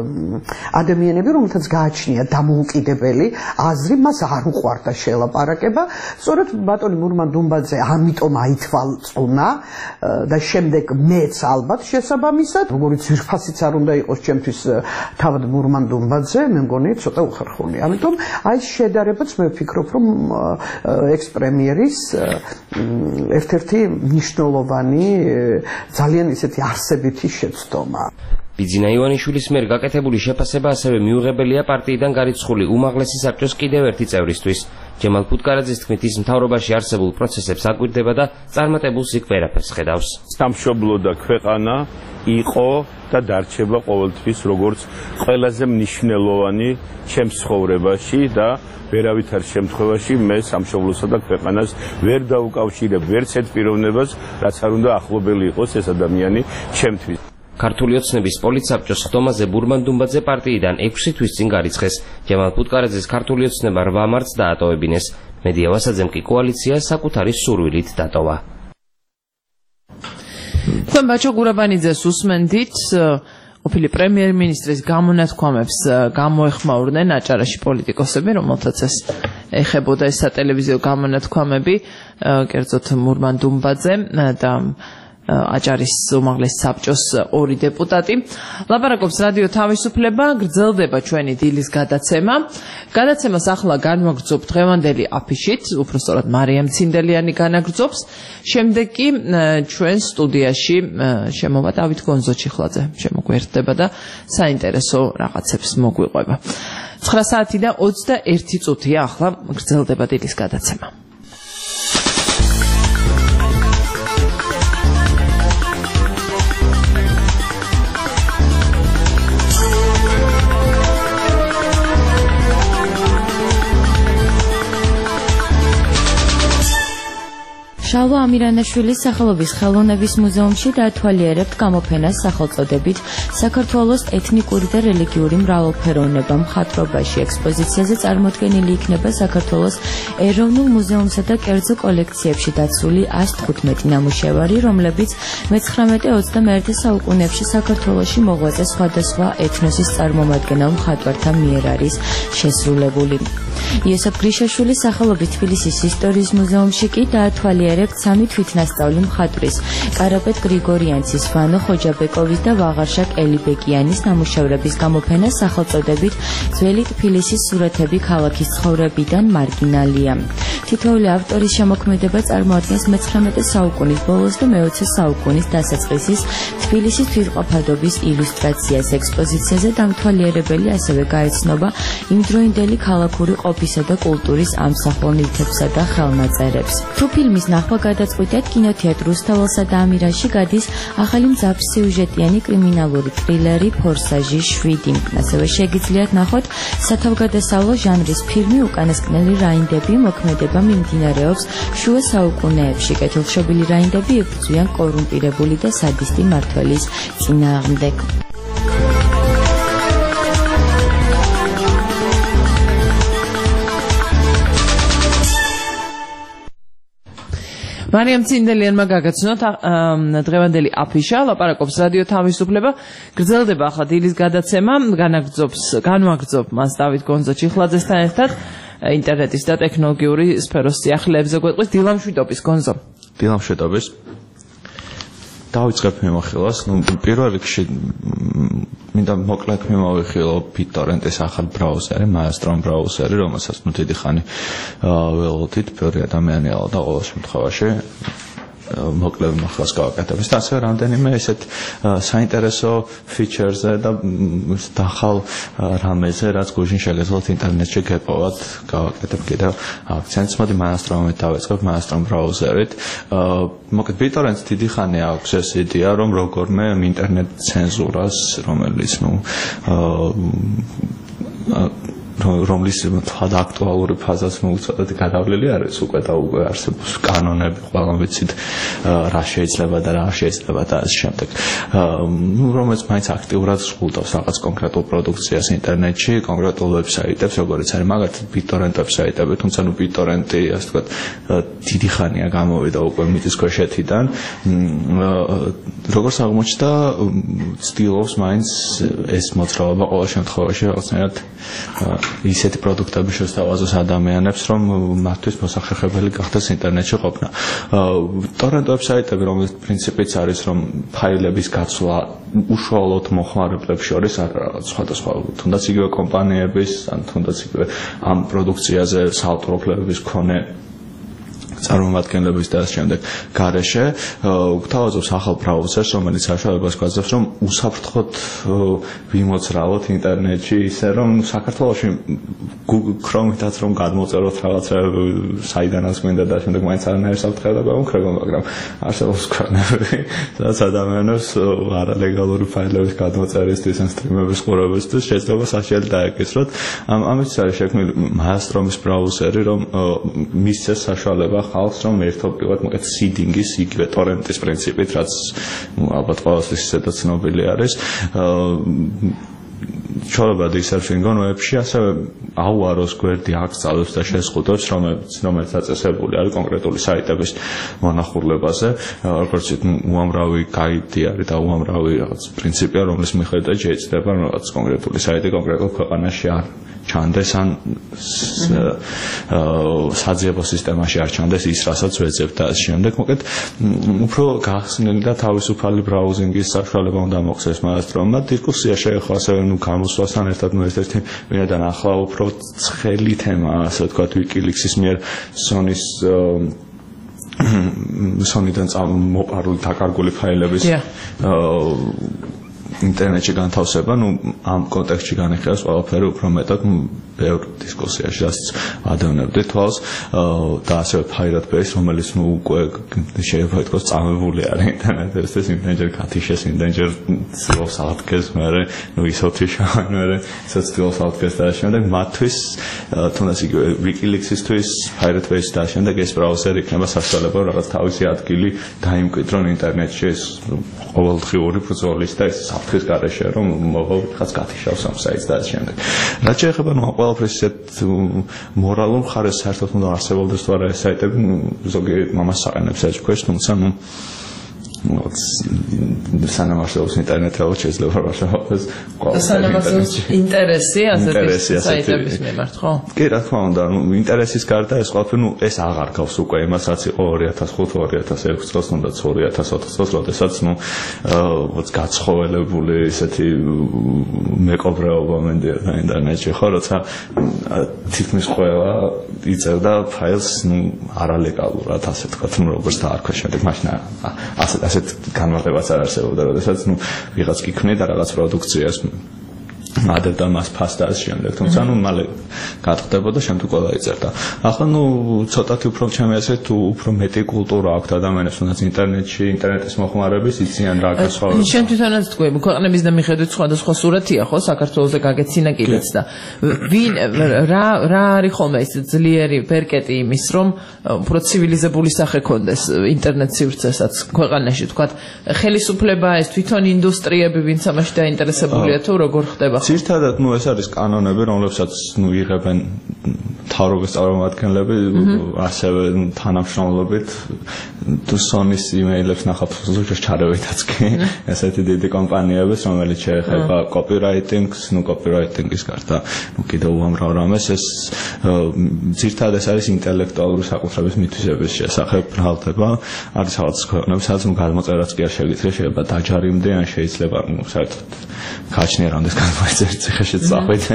ადამიანები, რომელთაც გააჩნია დამოუკიდებელი აზრი, მას არ უყვარდა შელაპარაკება. სწორედ ბატონი მურმან დუმბაძე ამიტომ აითვალწუნა და შემდეგ მეც ალბათ შესაბამისად, როგორც ძვირფასიც არ უნდა იყოს ჩემთვის თავად მურმან დუმბაძე, მე მგონი ცოტა უხერხული. ამიტომ აი შედარებაც მე ვფიქრობ, რომ ექს-პრემიერის ერთ-ერთი მნიშვნელოვანი ძალიან ისეთი არსებითი შეცდომა. ბიძინა ივანიშვილის მიერ გაკეთებული შეფასება ასევე მიუღებელია პარტიიდან გარიცხული უმაღლესი საბჭოს კიდევ ერთი წევრისთვის. ჯემალ ფუტკარაძის თქმით, ის მთავრობაში არსებულ პროცესებს აკვირდება და წარმატებულს იქ ვერაფერს ხედავს. სამშობლო და ქვეყანა იყო და დარჩება ყოველთვის როგორც ყველაზე მნიშვნელოვანი ჩემს ცხოვრებაში და ვერავითარ შემთხვევაში მე სამშობლოსა და ქვეყანას ვერ დავუკავშირებ ვერც ერთ პიროვნებას, რაც არ უნდა ახლობელი იყოს ეს ადამიანი ჩემთვის. ქართული ოცნების პოლიტსაბჭოს ხდომაზე ბურმან-დუმბაძე პარტიიდან 6 თვის წინ გარიცხეს. ჯემალ ფუტკარაძის ქართული ოცნება 8 მარტს დაატოვებინეს. მედია ვასაძემ კი კოალიცია საკუთარი სურვილით დატოვა. თქვენ ბაჩო გურაბანიძეს უსმენდით, ყოფილი პრემიერ-მინისტრის გამონათქვამებს გამოეხმაურნენ აჭარაში პოლიტიკოსები, რომელთაც ეს ეხებოდა ეს სატელევიზიო გამონათქვამები, კერძოდ მურმან-დუმბაძე და აჭარის უმაღლესი საბჭოს 2 დეპუტატი. ლაპარაკობს რადიო თავისუფლება, გრძელდება ჩვენი დილის გადაცემა. გადაცემას ახლა განვაგრძობ დღევანდელი აფიშით, უბრალოდ მარიამ ცინდელიანი განაგრძობს. შემდეგ კი ჩვენ სტუდიაში შემოვა დავით გონზოჩიხლაძე, შემოგვერდება და საინტერესო რაღაცებს მოგვიყვება. 9 საათი და 21 წუთია ახლა გრძელდება დილის გადაცემა. შალვა ამირანაშვილის სახელობის ხელოვნების მუზეუმში დაათვალიერებთ გამოფენას სახელწოდებით საქართველოს ეთნიკური და რელიგიური მრავალფეროვნება მხატვრობაში. ექსპოზიციაზე წარმოდგენილი იქნება საქართველოს ეროვნულ მუზეუმსა და კერძო კოლექციებში დაცული 115 ნამუშევარი, რომლებიც მე-19-21 საუკუნეებში საქართველოში მოღვაწე სხვადასხვა ეთნოსის წარმომადგენელ მხატვართა მიერ არის შესრულებული. იოსებ გრიშაშვილის სახელობის თბილისის ისტორიის მუზეუმში კი დაათვალიერებთ 3 თვითნასწავლი მხატვრის კარაპეტ გრიგორიანცის, ვანო ხოჯაბეკოვის და ვაღარშაკ ელიბეკიანის ნამუშევრების გამოფენას სახელწოდებით ძველი თბილისის სურათები ქალაქის ცხოვრებიდან მარგინალია. თითოეული ავტორის შემოქმედება წარმოადგენს მე-19 საუკუნის ბოლოს და მე-20 საუკუნის დასაწყისის თბილისის თვითყოფადობის ილუსტრაციას. ექსპოზიციაზე დამთვალიერებელი ასევე გაეცნობა იმდროინდელი ქალაქური ყოფისა და კულტურის ამსახველ-ნივთებსა და ხელნაწერებს. თუ ფილმის ნახვა გადაწყვიტეთ, კინოთეატრ რუსთაველსა და ამირანში გადის ახალი მძაფრ-სიუჟეტიანი კრიმინალური თრილერი ფორსაჟი 7. ასევე შეგიძლიათ ნახოთ სათავგადასავლო ჟანრის ფილმი უკანასკნელი რაინდები. მოქმედება მიმდინარეობს შუა საუკუნეებში. კეთილშობილი რაინდები ებრძვიან კორუმპირებული და სადისტი მმართველის წინააღმდეგ. მარიამ ცინდელიანმა გაგაცნოთ დღევანდელი აფიშა, ლაპარაკობს რადიო თავისუფლება, გრძელდება ახლა დილის გადაცემა, განვაგრძობ მას დავით გონზოჩიხლაძესთან ერთად, ინტერნეტის და ტექნოლოგიური სფეროს სიახლეებზე გვეტყვის დილამშვიდობის გონზო. დილამშვიდობის. დავიწყებ მიმოხილვას, პირველ რიგში მინდა მოკლედ მიმოვიხილო BitTorrent-ის ახალ ბრაუზერი, Maelstrom ბრაუზერი, რომელსაც დიდი ხანი ველოდით, ბევრი ადამიანი და ყოველ შემთხვევაში მოკლედ მოხლას გავაკეთებს და ასევე რამდენიმე ესეთ საინტერესო ფიჩერზე და ახალ რამეზე, რაც გუშინ შეგეძლოთ ინტერნეტში გეპოვათ, გავაკეთებ კიდევ აქცენტს. მოდი Maelstrom-ით დავიწყებ, Maelstrom ბრაუზერით. მოკლედ BitTorrent-ს დიდი ხანი აქვს ეს იდეა, რომ როგორმე ინტერნეტ ცენზურას, რომელიც რომლის თვად აქტუალური ფაზაც მოუწოდეთ გადავლილი არის უკვე და უკვე არსებობს კანონები, ყველამ ვიცით რა შეიძლება და რა შეიძლება და ამ შემდეგ. რომელიც მაინც აქტიურად სრულდავს რაღაც კონკრეტულ პროდუქციას ინტერნეტში, კონკრეტულ ვებსაიტებს, როგორც არის მაგალითად BitTorrent ვებსაიტები, თუმცა BitTorrent-ი, ასე ვთქვათ, დიდი ხანია გამოვიდა უკვე მიწისქვეშეთიდან. როგორც აღმოჩნდა, ცდილობს მაინც ეს მოძრაობა ყოველ შემთხვევაში რაღაცნაირად ისეთი პროდუქტები შესთავაზოს ადამიანებს, რომ მათთვის მოსახერხებელი გახდეს ინტერნეტში ყოფნა. ტორენტ ვებსაიტები, რომელიც პრინციპიც არის, რომ ფაილების გაცვლა უშუალოდ მოხმარებლებს შორის არ რაღაც სხვადასხვა, თუნდაც იგივე კომპანიების, ან თუნდაც იგივე ამ პროდუქციაზე საავტორო უფლებების მქონე წარმომადგენლების და ამ შემდეგ გარეშე გვთავაზობს ახალ ბრაუზერს, რომელიც საშუალებას გვაძლევს, რომ უსაფრთხოდ ვიმოძრავოთ ინტერნეტში, ისე რომ საქართველოში Chrome-ით რომ გადმოწეროთ რაღაცა საიდანაც გვინდა და შემდეგ მაინც არანაირ საფრთხეებია გამქრება, მაგრამ არსებობს ქრონები, სადაც ადამიანებს არალეგალური ფაილების გადმოწერისთვის ან სტრიმების ყურებისთვის შეიძლება საშუალება დაეკისროთ. ამით არის შექმნილი Maelstrom-ის ბრაუზერი, რომ მისცეს საშუალება ხალხს, რომ ერთობლივად მოკეთ seeding-ის, იგივე torrent-ის პრინციპით, რაც ალბათ ყოველთვის ისედაც ცნობილი არის. ჩვეულებრივ surfing-on web-ში ასევე აუაროს გვერდი აღწევს და შეზღუდვებს, რომელიც აწესებული არის კონკრეტული საიტების მონახულებაზე, როგორც უამრავი გაიდი არის და უამრავი რაღაც პრინციპია, რომლის მიხედვით შეიძლება რაღაც კონკრეტული საიტი კონკრეტულ ქვეყანაში არ ჩანდეს ან საძიებო სისტემაში არ ჩანდეს ის, რასაც ვეძებთ და შემდეგ მოკეთ უფრო გახსნილი და თავისუფალი ბრაუზინგის საშუალება უნდა მოხდეს Maelstrom-მა. დისკუსია შეეხო ასევე გამოსვლასთან ერთად ერთ-ერთი ვინაიდან ახლა უფრო ცხელი თემაა, ასე ვთქვათ, WikiLeaks-ის მიერ Sony-დან მოპარული დაკარგული ფაილების ინტერნეტში განთავსება, ამ კონტექსტში განიხილავს ყველაფერი უფრო მეტად ბევრ დისკუსიაში, რასაც ადევნებდით თვალს და ასევე Pirate Bay, რომელიც უკვე შეიძლება ითქვას წამებული არის ინტერნეტისთვის, იმდენჯერ გათიშეს, იმდენჯერ ცდილობს აღდგეს, მერე ისოთი შავენ, მერე ცდილობს აღდგეს და შემდეგ მათთვის თუნდაც იგივე WikiLeaks-ისთვის, Pirate Bay-ის და შემდეგ ეს ბრაუზერი იქნება საშუალება რაღაც თავისი ადგილი დაიმკვიდრონ ინტერნეტში, ეს ყოველდღიური ბრძოლის და ეს საფრთხის გარეშე, რომ მოღავთ გათიშავს ამ საიტს და შემდეგ. რაც შეეხება ყველაფრის ისეთ მორალურ მხარეს საერთოდ უნდა არსებობდეს თუ არა ეს საიტები, ზოგი მამას საყენებს ეჭქვეშ, თუმცა სანამ არსებობს ინტერნეტი, ალბათ შეიძლება არსებობს სანამ ინტერესი ასეთი საიტების მიმართ, ხო? კი, რა თქმა უნდა, ინტერესის გარდა ეს ყველაფერი, ეს აღარ გავს უკვე იმას, რაც იყო 2005-2006 წელს, თუნდაც 2004 წელს, როდესაც გაცხოველებული ისეთი მეკობრეობა მენდიოდა ინტერნეტში, ხო, როცა თითქმის ყველა იწევდა ფაილს არალეგალურად, ასე ვთქვათ, როგორც დაარქვა შემდეგ, მაშინ ასეთ განმარტებაც არ არსებობდა, როდესაც ვიღაც კი ქმნიდა რაღაც პროდუქციას ადებდა მას ფასტას შემდეგ, თუმცა მალე გაწყდებოდა, შემდეგ ყველა იწერდა. ახლა ცოტათი უფრო ჩემი აზრით უფრო მეტი კულტურა აქვს ადამიანებს, თუნდაც ინტერნეტში, ინტერნეტის მოხმარების იციან რა გასხოვება. შენ თვითონაც თქვი, ქვეყნების და მიხედვით სხვადასხვა სურათია, ხო, საქართველოს და გაგეცინა კიდეც და ვინ რა არის ხოლმე ეს ძლიერი ბერკეტი იმის, რომ უფრო ცივილიზებული სახე ქონდეს ინტერნეტ სივრცესაც ქვეყანაში, თქვა, ხელისუფლება ეს თვითონ ინდუსტრიები, ვინც ამაში დაინტერესებულია თუ როგორ ხდება? ძირითადად ეს არის კანონები, რომლებსაც იღებენ მთავრობის წარმომადგენლები, ასევე თანამშრომლობით თუ Sony-ის იმეილებს ნახავთ ზოგჯერ ჩარევითაც კი, ესეთი დიდი კომპანიების, რომელიც შეეხება კოპირაიტინგს, კოპირაიტინგის გარდა კიდევ უამრავ რამეს, ეს ძირითადად ეს არის ინტელექტუალური საკუთრების მითვისების შესახებ ბრალდება, არის რაღაც ქვეყნები, სადაც გადმოწერაც კი არ შეიძლება დაჯარიმდე, ან შეიძლება საერთოდ გაჩნია რამდენს გადმოეწერა ციხეში წახვიდე.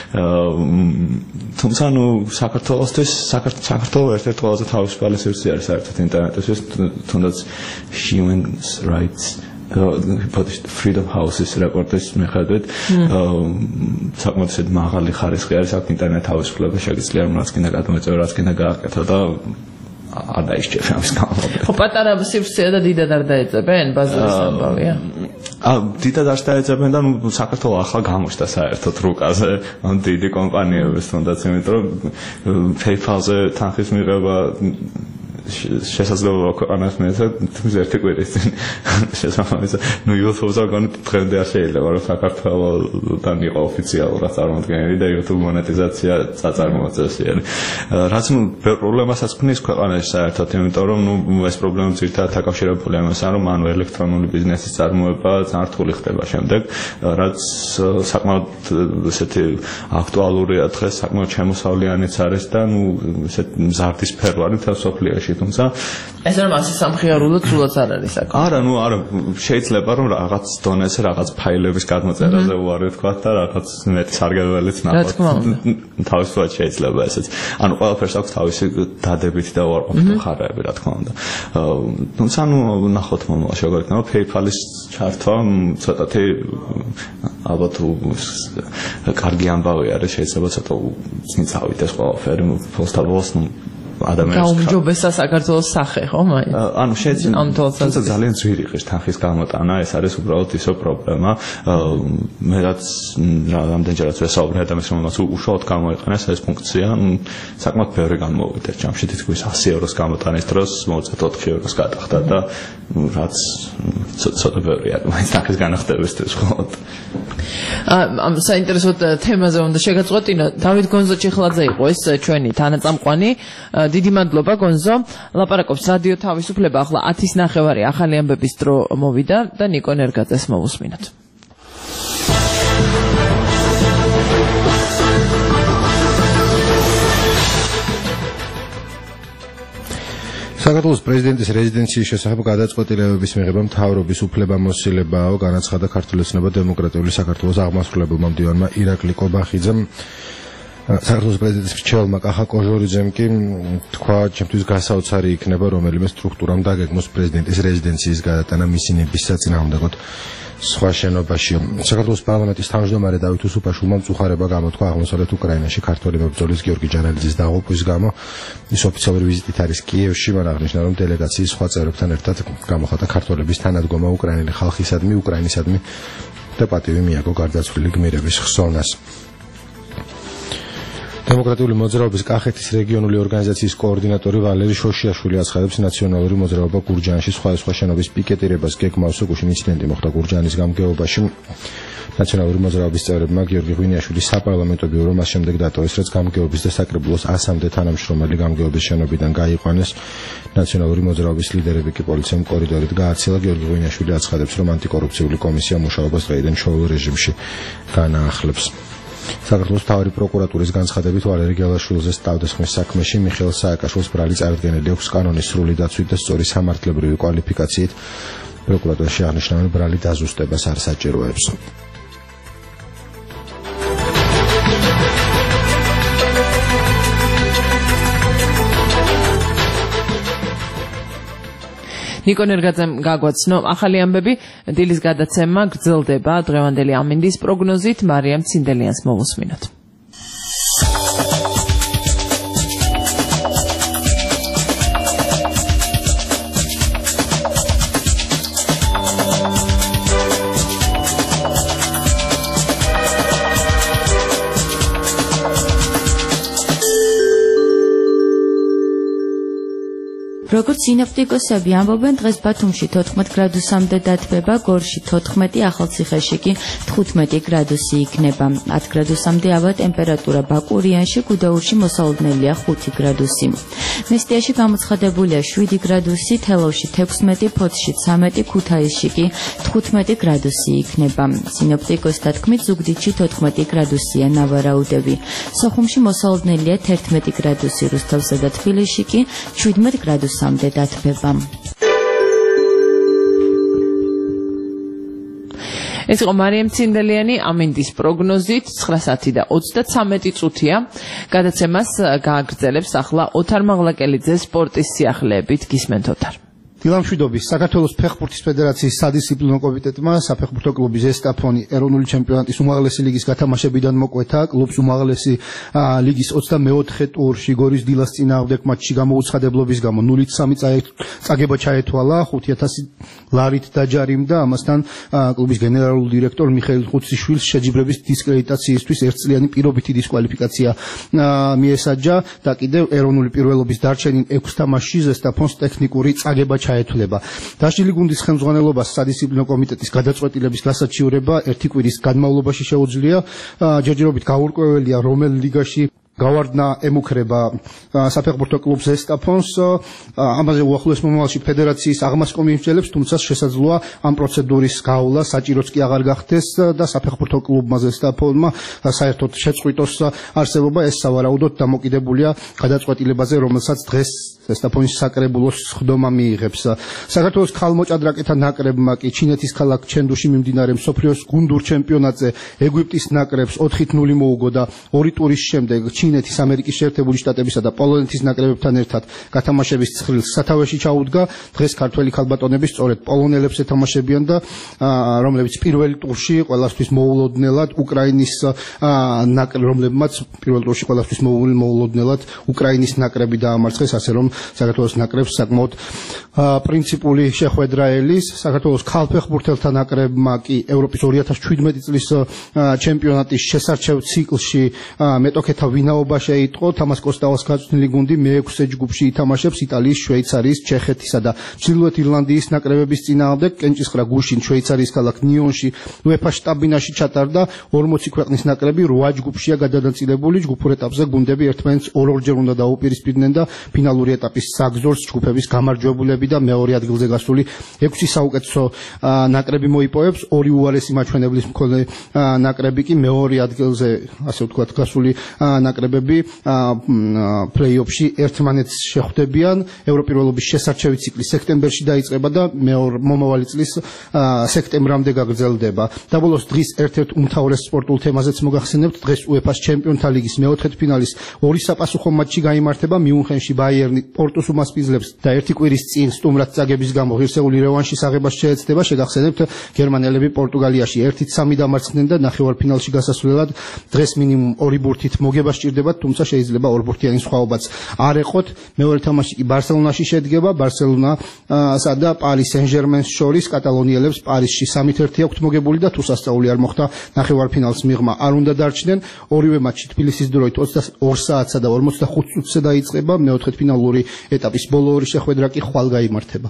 თუმცა საქართველოსთვის საქართველოს ერთ-ერთი ყველაზე თავისუფალი სივრცე არის საერთოდ ინტერნეტისთვის, თუნდაც Human Rights Freedom House-ის რეპორტის მიხედვით საკმაოდ მაღალი ხარისხი არის აქ ინტერნეტ თავისუფლება, შეგიძლია რაც კიდე გადმოეწერა, რაც კიდე გააკეთო და არ დაიშჭება ამის გამო. ხო, პატარა სივრცეა და დიდად არ დაეწებენ, ბაზარის ამბავია. დიდად არ დაეწებენ და საქართველოს ახლა გამოჩნდა საერთოდ რუკაზე, დიდი კომპანიების თუნდაც, იმიტომ რომ PayPal-ზე თანხის მიღება შესაძლოა ქვეყანას მიეცა თუმცა ერთი კვირის წინ შესაძლოა YouTube-ზე დღემდე არ შეიძლება რომ საქართველოსთან იყო ოფიციალურად წარმოადგენილი და YouTube მონეტიზაცია წაწარმოწესია. რაც პრობლემასაც ქმნის ქვეყანაში საერთოდ, იმიტომ რომ ეს პრობლემა ძირითადად დაკავშირებულია იმასთან, რომ ელექტრონული ბიზნესის წარმოება ძართული ხდება შემდეგ, რაც საკმაოდ ესეთი აქტუალურია დღეს, საკმაოდ შემოსავლიანიც არის და ესეთ მზარდი სფეროა თავს სოფლიოში. თუმცა ეს რომ ასე სამხიარულო ცულაც არ არის აქ. არა, არა, შეიძლება რომ რაღაც დონეზე რაღაც ფაილების გადმოწერაზე უარი თქვა და რაღაც მეტი სარგებელიც ნახოთ. თავისუფლად შეიძლება ესეც. ანუ ყველაფერს აქვს თავისი დადებითი და უარყოფითი მხარეები, რა თქმა უნდა. თუმცა ნახოთ მომავალში როგორ იქნება PayPal-ის ჩართვა ცოტათი ალბათ კარგი ამბავი არის, შეიძლება ცოტა წინ წავიდეს ყველაფერი ფოსტაბოს ადამიანს გაუმჯობესა საქართველოს სახე, ხო, მაინც? ანუ შეიძლება ძალიან ძვირი ხის თანხის გამოტანა, ეს არის უბრალოდ ისო პრობლემა. მე რაც რამდენჯერაც ვესაუბრე ადამიანს, რომელსაც უშუალოდ გამოიყენეს ეს ფუნქცია, საკმაოდ ბევრი გამოვიდა ჯამში, თითქმის 100 ევროს გამოტანის დროს მოვუწეთ 4 ევროს გადახდა და რაც ცოტა ბევრია, მაინც თანხის განახდებისთვის მხოლოდ. ამ საინტერესო თემაზე უნდა შეგაწყვეტინო. დავით გონზო-ჩიხლაძე იყო ეს ჩვენი თანაწამყვანი. დიდი მადლობა გონზო. ლაპარაკობს რადიო თავისუფლება. ახლა 10:30 ახალი ამბების დრო მოვიდა და ნიკო ნერგაძეს მოვუსმინოთ. საქართველოს პრეზიდენტის რეზიდენციის შესახებ გადაწყვეტილებების მიღება მთავრობის უფლებამოსილებაო, განაცხადა ქართული ოცნება დემოკრატიული საქართველოს აღმასრულებელმა მდივანმა ირაკლი კობახიძემ. საქართველოს პრეზიდენტის მრჩეველმა კახა კოჟორიძემ კი თქვა, ჩემთვის გასაოცარი იქნება რომელიმე სტრუქტურამ დაგეგმოს პრეზიდენტის რეზიდენციის გადატანა მისი ნების საწინააღმდეგოდ სხვა შენობაში. საქართველოს პარლამენტის თავმჯდომარე დავით უსუფაშვილმა მწუხარება გამოთქვა აღმოსავლეთ უკრაინაში ქართველი მებრძოლის გიორგი ჯანელიძის დაღუპვის გამო. ის ოფიციალური ვიზიტით არის კიევში, მან აღნიშნა, რომ დელეგაციის სხვა წევრებთან ერთად გამოხატა ქართველების თანადგომა უკრაინელი ხალხისადმი, უკრაინისადმი და პატივი მიაგო გარდაცვლილი გმირების ხსოვნას. დემოკრატიული მოძრაობის კახეთის რეგიონული ორგანიზაციის კოორდინატორი ვალერი შოშიაშვილი აცხადებს, ნაციონალური მოძრაობა გურჯაანში სხვადასხვა შენობის პიკეტირებას გეგმავს, უგუშინ ინციდენტი მოხდა გურჯაანის გამგეობაში. ნაციონალური მოძრაობის წევრებმა გიორგი ღვინიაშვილის საპარლამენტო ბიურო მას შემდეგ დატოვეს, რაც გამგეობის და საკრებულოს 100-მდე თანამშრომელი გამგეობის შენობიდან გაიყვანეს. ნაციონალური მოძრაობის ლიდერები კი პოლიციამ კორიდორით გააცელა. გიორგი ღვინიაშვილი აცხადებს, რომ ანტიკორუფციული კომისია მუშაობას დღეიდან შოულ რეჟიმში განაახლებს. საქართველოს მთავარი პროკურატურის განცხადებით ვალერი გელაშვილის თავდასხმის საქმეში მიხეილ სააკაშვილს ბრალი წარდგენილი აქვს კანონის სრული დაცვით და სწორი სამართლებრივი კვალიფიკაციით. პროკურატურაში აღნიშნავენ, ბრალი დაზუსტებას არ საჭიროებს. ნიკო ნერგაძემ გაგვაცნო ახალი ამბები. დილის გადაცემა გრძელდება დღევანდელი ამინდის პროგნოზით. მარიამ ცინდელიანს მოვუსმინოთ. როგორც სინოპტიკოსები ამბობენ, დღეს ბათუმში 14 გრადუსამდე დათბება, გორში 14, ახალციხეში კი 15 გრადუსი იქნება. 10 გრადუსამდე ავა ტემპერატურა ბაკურიანში, გუდაურში მოსალოდნელია 5 გრადუსი. მესტიაში გამოცხადებულია 7 გრადუსი, თელავში 16, ფოთში 13, ქუთაისში კი 15 გრადუსი იქნება. სინოპტიკოსთა თქმით, ზუგდიდში 14 გრადუსია ნავარაუდები. სოხუმში მოსალოდნელია 11 გრადუსი, რუსთავსა და თბილისში კი 17 გრადუსამდე დათბება. ეს იყო მარიამ ცინდელიანი ამინდის პროგნოზით. 9 საათი და 33 წუთია. გადაცემას გააგრძელებს ახლა ოთარ მაღლაკელიძე სპორტის სიახლეებით. გისმენთ ოთარ. დილამშვიდობის. საქართველოს ფეხბურთის ფედერაციის სადისციპლინო კომიტეტმა საფეხბურთო კლუბი ზესტაფონი ეროვნული ჩემპიონატის უმაღლესი ლიგის გათამაშებიდან მოკვეთა. კლუბს უმაღლესი ლიგის 24 ტურში გორის დილას წინააღმდეგ მატჩში გამოუცხადებლობის გამო 0-3 წაგება ჩაეთვალა. 5000 ლარით დაჯარიმდა. ამასთან კლუბის გენერალური დირექტორ მიხეილ ხუციშვილს შეჯიბრების დისკრედიტაციისთვის ერთწლიანი პირობითი დისკვალიფიკაცია მიესაჯა და კიდევ ეროვნული პირველობის დარჩენილ 6 თამაშში ზესტაფონს ტექნიკური წაგება ჩაეთვლება. დაშლილი გუნდის ხელმძღვანელობას სადისციპლინო კომიტეტის გადაწყვეტილების გასაჩივრება 1 კვირის განმავლობაში შეუძლია. ჯერჯერობით გაურკვეველია, რომელ ლიგაში გავარდნა ემუქრება საფეხბურთო კლუბ ზესტაფონს. ამაზე უახლოეს მომავალში ფედერაციის აღმასკომი მიმსჯელებს, თუმცა შესაძლოა ამ პროცედურის გავლა საჭიროც კი აღარ გახდეს და საფეხბურთო კლუბმა ზესტაფონმა საერთოდ შეწყვიტოს არსებობა. ეს სავარაუდოდ დამოკიდებულია გადაწყვეტილებაზე, რომელსაც დღეს ზესტაფონის საკრებულოს სხდომა მიიღებს. საქართველოს ქალმოჭადრაკეთა ნაკრებმა კი ჩინეთის ქალაქ ჩენდუში მიმდინარე მსოფლიოს გუნდურ ჩემპიონატზე ეგვიპტის ნაკრებს 4-0 მოუგო და ორი ტურის შემდეგ ჩინეთის, ამერიკის შეერთებული შტატებისა და პოლონეთის ნაკრებებთან ერთად გათამაშების ცხრილს სათავეში ჩაუდგა. დღეს ქართველი ქალბატონები სწორედ პოლონელებს ეთამაშებიან და რომლებიც პირველ ტურში ყველასთვის მოულოდნელად უკრაინის რომლებმაც პირველ ტურში ყველასთვის მოულოდნელად უკრაინის ნაკრები დაამარცხეს, ასე რომ საქართველოს ნაკრებს საკმაოდ პრინციპული შეხვედრა ელის. საქართველოს ქალფეხბურთელთა ნაკრებმა კი ევროპის 2017 წლის ჩემპიონატის შესარჩევ ციკლში მეტოქეთა ვინაობა შეიტყო. თამას კოსტავას გაწვრთნილი გუნდი მე-6 ჯგუფში ითამაშებს იტალიის, შვეიცარიის, ჩეხეთისა და ჩრდილოეთ ირლანდიის ნაკრებების წინააღმდეგ. კენჭისყრა გუშინ შვეიცარიის ქალაქ ნიონში UEFA შტაბინაში ჩატარდა. 40 ქვეყნის ნაკრები 8 ჯგუფშია გადანაწილებული. ჯგუფურ ეტაპზე გუნდები ერთმანეთს ორ-ორჯერ უნდა დაუპირისპირდნენ და ფინალური ეტაპის საგზურს ჯგუფების გამარჯვებულები და მეორე ადგილზე გასული 6 საუკეთესო ნაკრები მოიპოვებს. ორი უარესი მაჩვენებლის მქონე ნაკრები კი მეორე ადგილზე, ასე ვთქვათ, გასული ნაკრებები პლეი-ოფში ერთმანეთს შეხვდებიან. ევროპირველობის შესარჩევი ციკლი სექტემბერში დაიწყება და მომავალი წლის სექტემბრამდე გაგრძელდება. და ბოლოს დღის ერთ-ერთ უმთავრეს სპორტულ თემაზეც მოგახსენებთ. დღეს UEFA-ს ჩემპიონთა ლიგის მეოთხედფინალის ორი საპასუხო მატჩი გაიმართება. მიუნხენში ბაიერნი პორტუს უმასპინძლებს და ერთი კვირის წინ სტუმრად წაგების გამო ღირსეული რევანშის აღებას შეეცდება. შეგახსენებთ, გერმანელები პორტუგალიაში 1-3 დამარცხდნენ და ნახევარფინალში გასასვლელად დღეს მინიმუმ 2 ბურთით მოგება სჭირდებათ, თუმცა შეიძლება 2 ბურთიანი სხვაობაც არ ეყოთ. მეორე თამაში კი ბარსელონაში შედგება. ბარსელონასა და პარის სენ-ჟერმენს შორის კატალონიელებს პარიზში 3-1 აქვთ მოგებული და თუ სასწაული არ მოხდა ნახევარფინალს მიღმა არ უნდა დარჩნენ. ორივე მატჩი თბილისის დროით 22 საათსა და 45 წუთზე დაიწყება. მეოთხედფინალური ეტაპის ბოლო ორი შეხვედრა კი ხვალ გაიმართება.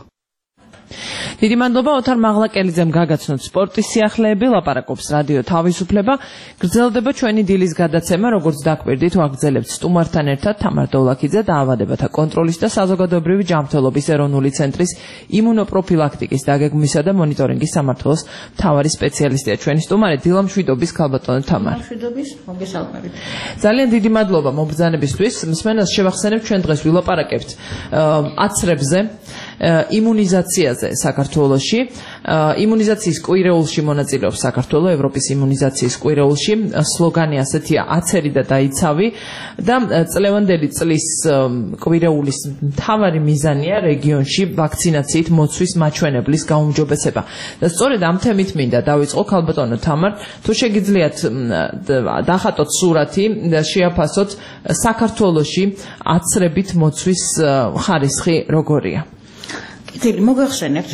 დიდი მადლობა ოთარ მაღლაკელიძემ გაგაცნოთ სპორტის სიახლეები. ლაპარაკობს რადიო თავისუფლება. გრძელდება ჩვენი დილის გადაცემა, როგორც დაგვერდით, ვაგრძელებთ სტუმართან ერთად თამარ დოვლაქიძე, დაავადებათა კონტროლის და საზოგადოებრივი ჯანმრთელობის ეროვნული ცენტრის იმუნოპროფილაქტიკის დაგეგმვისა და მონიტორინგის სამმართველოს მთავარი სპეციალისტია ჩვენი სტუმარი დილამშვიდობის ქალბატონო თამარ. დილამშვიდობის, მოგესალმებით. ძალიან დიდი მადლობა მობრძანებისთვის. მსმენელს შევახსენებ, ჩვენ დღეს ვილაპარაკებთ აცრებზე, იმუნიზაციაზე საქართველოში. იმუნიზაციის კვირეულში მონაწილეობს საქართველო, ევროპის იმუნიზაციის კვირეულში. სლოგანი ასეთია: აცერი და დაიცავი. და წლევანდელი წლის კვირეულის მთავარი მიზანია რეგიონში ვაქცინაციით მოცვის მაჩვენებლის გაუმჯობესება. და სწორედ ამ თემით მინდა დავიწყო ქალბატონო თამარ, თუ შეგიძლიათ დახატოთ სურათი და შეაფასოთ საქართველოში აცრებით მოცვის ხარისხი როგორია. კიდევ მოგახსენებთ,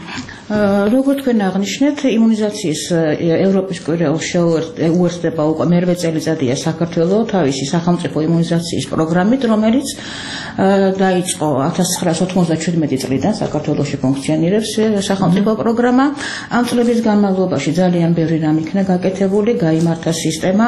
როგორც თქვენ აღნიშნეთ, იმუნიზაციის ევროპის კვირეულში უერთდება უკვე მერვე წელიწადია საქართველოს თავისი სახელმწიფო იმუნიზაციის პროგრამით, რომელიც დაიწყო 1997 წლიდან საქართველოში ფუნქციონირებს სახელმწიფო პროგრამა. ამ წლების განმავლობაში ძალიან ბევრი რამ იქნა გაკეთებული, გაიმართა სისტემა,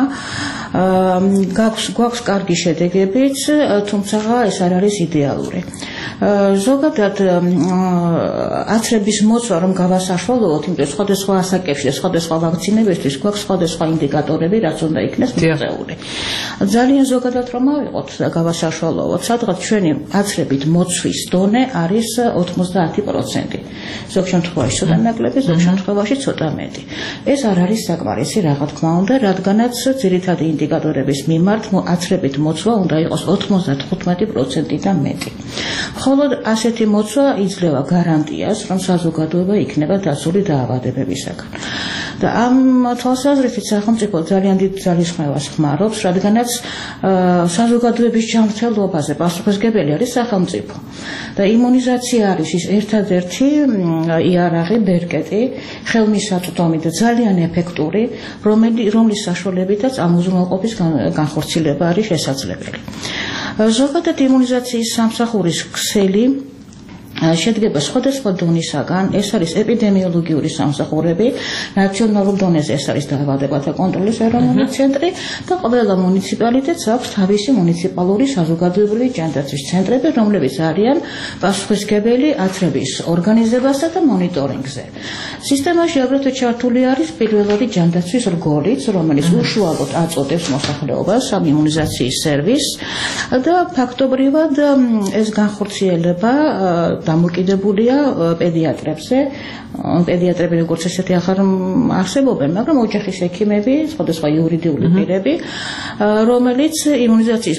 გვაქვს კარგი შედეგებიც, თუმცა ეს არ არის იდეალური. ზოგადად აცრების მოცვა რომ გავასაშვალოთ, იმიტომ სხვადასხვა ასაკებში და სხვადასხვა ვაქცინებისთვის გვაქვს სხვადასხვა ინდიკატორები, რაც უნდა იქნეს მიღწეული. ძალიან ზოგადად რომ ავიღოთ და გავასაშვალოთ, სადღაც ჩვენი აცრებით მოცვის დონე არის 90%. ზოგ შემთხვევაში ცოტა ნაკლები, ზოგ შემთხვევაში ცოტა მეტი. ეს არ არის საკმარისი, რა თქმა უნდა, რადგანაც ძირითადი ინდიკატორების მიმართ აცრებით მოცვა უნდა იყოს 95%-დან მეტი. მხოლოდ ასეთი მოცვა იძლევა გარანტიას, რომ საზოგადოება იქნება დაცული დაავადებებისაგან. და ამ თვალსაზრისით სახელმწიფო ძალიან დიდ ძალისხმევას ხმარობს, რადგანაც საზოგადოების ჯანმრთელობაზე პასუხისმგებელი არის სახელმწიფო. და იმუნიზაცია არის ის ერთადერთი იარაღი, ბერკეტი, ხელმისაწვდომი და ძალიან ეფექტური, რომლის საშუალებითაც ამ უზრუნველყოფის განხორციელება არის შესაძლებელი. ზოგადად იმუნიზაციის სამსახურის ქსელი შედგება სხვადასხვა დონისაგან, ეს არის ეპიდემიოლოგიური სამსახურები, ნაციონალურ დონეზე ეს არის დაავადებათა კონტროლის ეროვნული ცენტრი და ყველა მუნიციპალიტეტს აქვს თავისი მუნიციპალური საზოგადოებრივი ჯანდაცვის ცენტრები, რომლებიც არიან პასუხისმგებელი აცრების ორგანიზებასა და მონიტორინგზე. სისტემაში აგრეთვე ჩართული არის პირველადი ჯანდაცვის რგოლიც, რომელიც უშუალოდ აწოდებს მოსახლეობას ამ იმუნიზაციის სერვისს და ფაქტობრივად ეს განხორციელება დამოკიდებულია პედიატრებზე. პედიატრები როგორც ესეთი ახალ არსებობენ, მაგრამ ოჯახის ექიმები, სხვადასხვა იურიდიული პირები, რომელიც იმუნიზაციის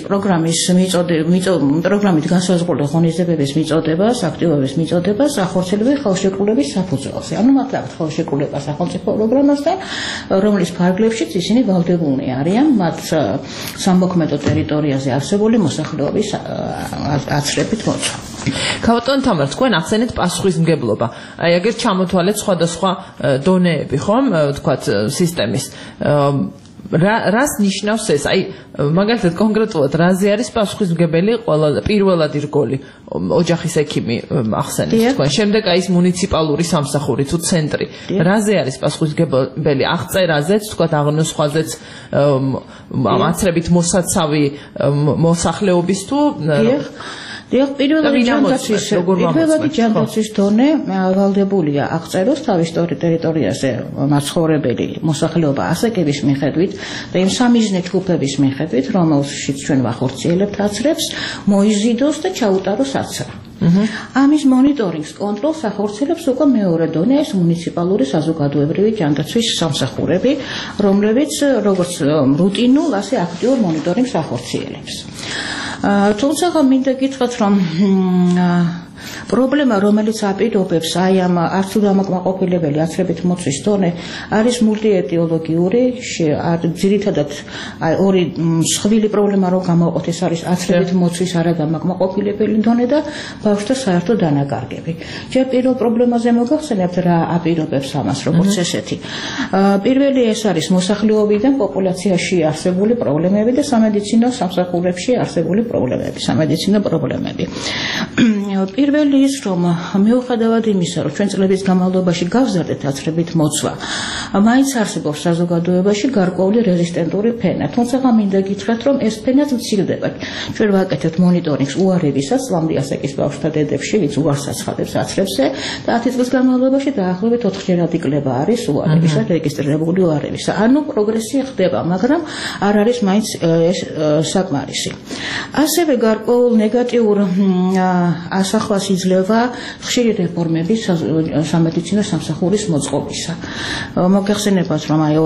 პროგრამით განსაზღვრული ღონისძიებების მიწოდებას, აქტივობების მიწოდებას ახორციელებენ ხელშეკრულების საფუძველზე. ანუ მათ აქვთ ხელშეკრულება სახელმწიფო პროგრამასთან, რომლის ფარგლებშიც ისინი ვალდებულნი არიან მათ სამოქმედო ტერიტორიაზე არსებული მოსახლეობის აცრებით მოცვა. ქავატონ თამარ, თქვენ ახსენეთ პასუხისმგებლობა. აი აგერ ჩამოთვალეთ სხვადასხვა დონეები, ხომ, თქვათ სისტემის. რას ნიშნავს ეს? აი მაგალითად კონკრეტულად რაზე არის პასუხისმგებელი პირველადი რგოლი? ოჯახის ექიმი ახსენეთ თქვენ. შემდეგ აი ეს მუნიციპალური სამსახური თუ ცენტრი. რაზე არის პასუხისმგებელი? აღწერაზეც, თქვათ აღნოსხვაზეც, აცრებით მოსაცავი მოსახლეობის თუ პირველადი ჯანდაცვის დონე ვალდებულია აღწეროს თავის ტერიტორიაზე მაცხოვრებელი მოსახლეობა ასაკების მიხედვით და იმ სამიზნე ჯგუფების მიხედვით, რომელშიც ჩვენ ვახორციელებთ აცრებს, მოიზიდოს და ჩაუტაროს აცრა. ამის მონიტორინგს კონტროლს ახორციელებს უკვე მეორე დონე, ეს მუნიციპალური საზოგადოებრივი ჯანდაცვის სამსახურები, რომლებიც როგორც რუტინულ, ასე აქტიურ მონიტორინგს ახორციელებს. თუმცა მინდა გითხრათ, რომ პრობლემა, რომელიც აპირობებს აი ამ არც დამაკმაყოფილებელი აცრებით მოცვის დონე, არის მულტიეტიოლოგიური, ძირითადად აი ორი მსხვილი პრობლემა რომ გამოვყოთ, ეს არის აცრებით მოცვის არადამაკმაყოფილებელი დონე და ბავშვთა საერთო დანაკარგები. ჯერ პირველ პრობლემაზე მოგახსენებთ რა აპირობებს ამას, როგორც ესეთი. პირველი ეს არის მოსახლეობიდან პოპულაციაში არსებული პრობლემები და სამედიცინო სამსახურებში არსებული პრობლემები, სამედიცინო პრობლემები. პირველი ის, რომ მიუხედავად იმისა, რომ ჩვენ წლების განმავლობაში გავზარდეთ აცრებით მოცვა, მაინც არსებობს საზოგადოებაში გარკვეული რეზისტენტური ფენა. თუმცა მინდა გითხრათ, რომ ეს ფენაც მცირდება. ჩვენ ვაკეთებთ მონიტორინგს უარეებისაც, ლამბი ასაკის ბავშვთა დედებში, ვინც უარს აცხადებს აცრებზე და 10 წლის განმავლობაში დაახლოებით 4-ჯერადი კლება არის უარეებისა, რეგისტრირებული უარეებისა. ანუ პროგრესია ხდება, მაგრამ არ არის მაინც ეს საკმარისი. ასევე გარკვეულ ნეგატიურ ასახვას იძლევა ხშირი რეფორმები სამედიცინო სამსახურის მოწყობისა. მოგეხსენებათ, რომ აი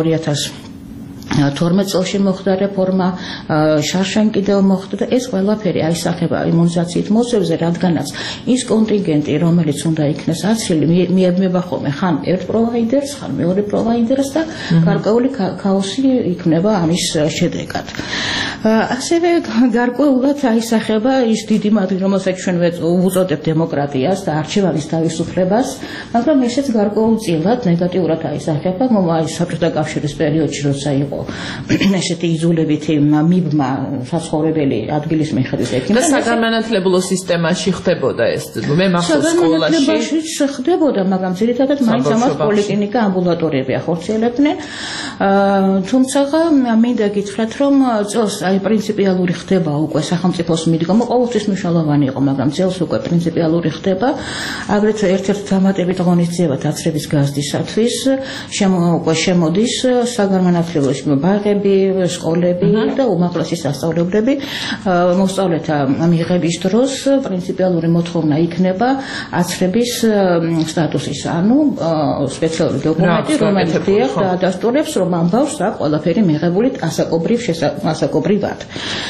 2012 წელში მოხდა რეფორმა, შარშან კიდევ მოხდა და ეს ყველაფერი აისახება იმუნიზაციით მოსევზე, რადგანაც ის კონტინგენტი, რომელიც უნდა იქნეს აცრილი, მიებმება ხოლმე ხან ერთ პროვაიდერს, ხან მეორე პროვაიდერს და გარკვეული ქაოსი იქნება ამის შედეგად. ასევე გარკვეულად აისახება ის დიდი მადლი, რომელსაც ჩვენ ვუწოდებთ დემოკრატიას და არჩევანის თავისუფლებას, მაგრამ ესეც გარკვეულწილად ნეგატიურად აისახება საბჭოთა კავშირის პერიოდში, როცა იყო ესეთი იზოლებითი მიბმა საცხოვრებელი ადგილის მიხედვით ექიმი. და საგანმანათლებლო სისტემაში ხდებოდა ეს. მე მახსოვს სკოლაში ხდებოდა, მაგრამ ძირითადად მაინც ამას პოლიკლინიკა, ამბულატორიები ახორციელებდნენ. თუმცა მინდა გითხრათ, რომ წელს აი პრინციპიალური ხდება უკვე სახელმწიფოს მიდგომა, ყოველთვის მნიშვნელოვანი იყო, მაგრამ წელს უკვე პრინციპიალური ხდება. აგრეთვე ერთ-ერთ დამატებით ღონისძიებათ აცრების გაზრდისათვის უკვე შემოდის საგანმანათლებლო ბაღები, სკოლები და უმაღლესი სასწავლებლები. მოსწავლეთა მიღების დროს პრინციპიალური მოთხოვნა იქნება აცრების სტატუსის, ანუ სპეციალური დოკუმენტი, რომელიც დაადასტურებს, რომ ამ ბავშვს აქვს ყველაფერი მიღებული ასაკობრივად.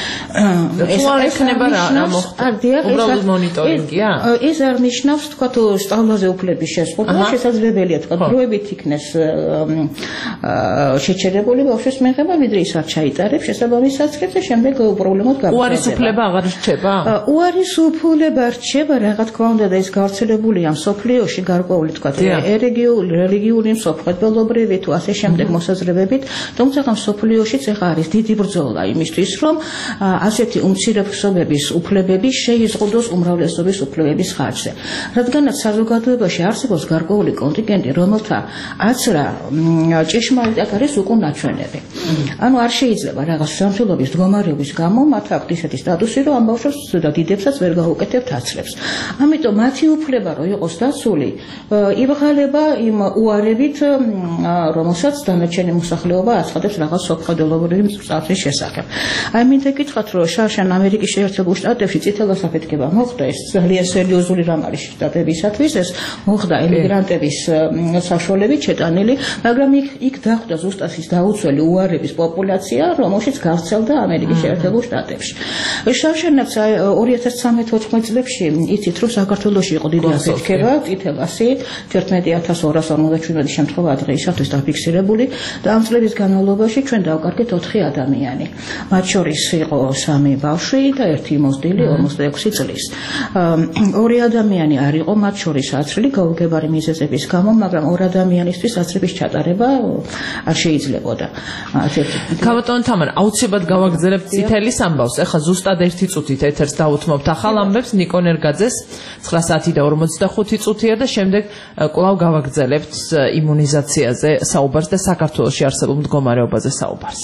ეს არ ექნება რა მოხდა? უბრალოდ მონიტორინგია? ეს არ ნიშნავს, თქვა, სწავლაზე უფლების შესყიდვა, შესაძლებელია, თქვა, დროებით იქნეს შეჩერებული ბავშვი ბავშვის მიღება, ვიდრე ის არ ჩაიტარებს შესაბამის საცხებს და შემდეგ პრობლემად გაბრუნდება. უარის უფლება აღარ რჩება? უარის უფლება რჩება, რა თქმა უნდა, და ის გავრცელებულია მსოფლიოში გარკვეული თქვა რელიგიური, მსოფლმხედველობრივი თუ ასე შემდეგ მოსაზრებებით, თუმცა მსოფლიოშიც ეხლა არის დიდი ბრძოლა იმისთვის, რომ ასეთი უმცირესობების უფლებები შეიზღუდოს უმრავლესობის უფლებების ხარჯზე. რადგანაც საზოგადოებაში არსებობს გარკვეული კონტინგენტი, რომელთა აცრა ჭეშმარიტ არის უკუნაჩვენები. ანუ არ შეიძლება რაღაც სამშობლოების მდგომარეობის გამო მათ აქვთ ისეთი სტატუსი, რომ ამ ბავშვებს და დიდებსაც ვერ გაუკეთებთ აცრებს. ამიტომ მათი უფლება რომ იყოს დაცული, იბღალება იმ უარებით, რომელსაც დანარჩენი მოსახლეობა აცხადებს რაღაც სოფხდელობრივი მსწავლის შესახებ. აი მინდა გითხრათ, რომ შარშან ამერიკის შეერთებულ შტატებში წითელ ასაფეთქება მოხდა, ეს ძალიან სერიოზული რამ არის შტატებისათვის, ეს მოხდა ემიგრანტების საშუალებით შეტანილი, მაგრამ იქ დახვდა ზუსტად ის დაუცველი უარების პოპულაცია, რომელშიც გავრცელდა ამერიკის შეერთებულ შტატებში. შარშანაც 2013-14 წლებში იცით, რომ საქართველოში იყო დიდი ასაფეთქება, წითელ ასი 11250 შემთხვევა დღეისათვის დაფიქსირებული და ამ წლების განმავლობაში ჩვენ დავკარგეთ 4 ადამიანი. მათ შორის იყო 3 ბავშვი და 1 მოსდილი 46 წლის. 2 ადამიანი არ იყო მათ შორის აცრილი გაუგებარი მიზეზების გამო, მაგრამ 2 ადამიანისთვის აცრების ჩატარება არ შეიძლებოდა. ქალბატონო თამარ, აუცილებლად გავაგრძელებთ წითელის ამბავს. ეხლა ზუსტად 1 წუთით ეთერს დავუთმობთ ახალ ამბებს ნიკო ნერგაძეს 9 საათი და 45 წუთია და შემდეგ კვლავ გავაგრძელებთ იმუნიზაციაზე საუბარს და საქართველოში არსებულ მდგომარეობაზე საუბარს.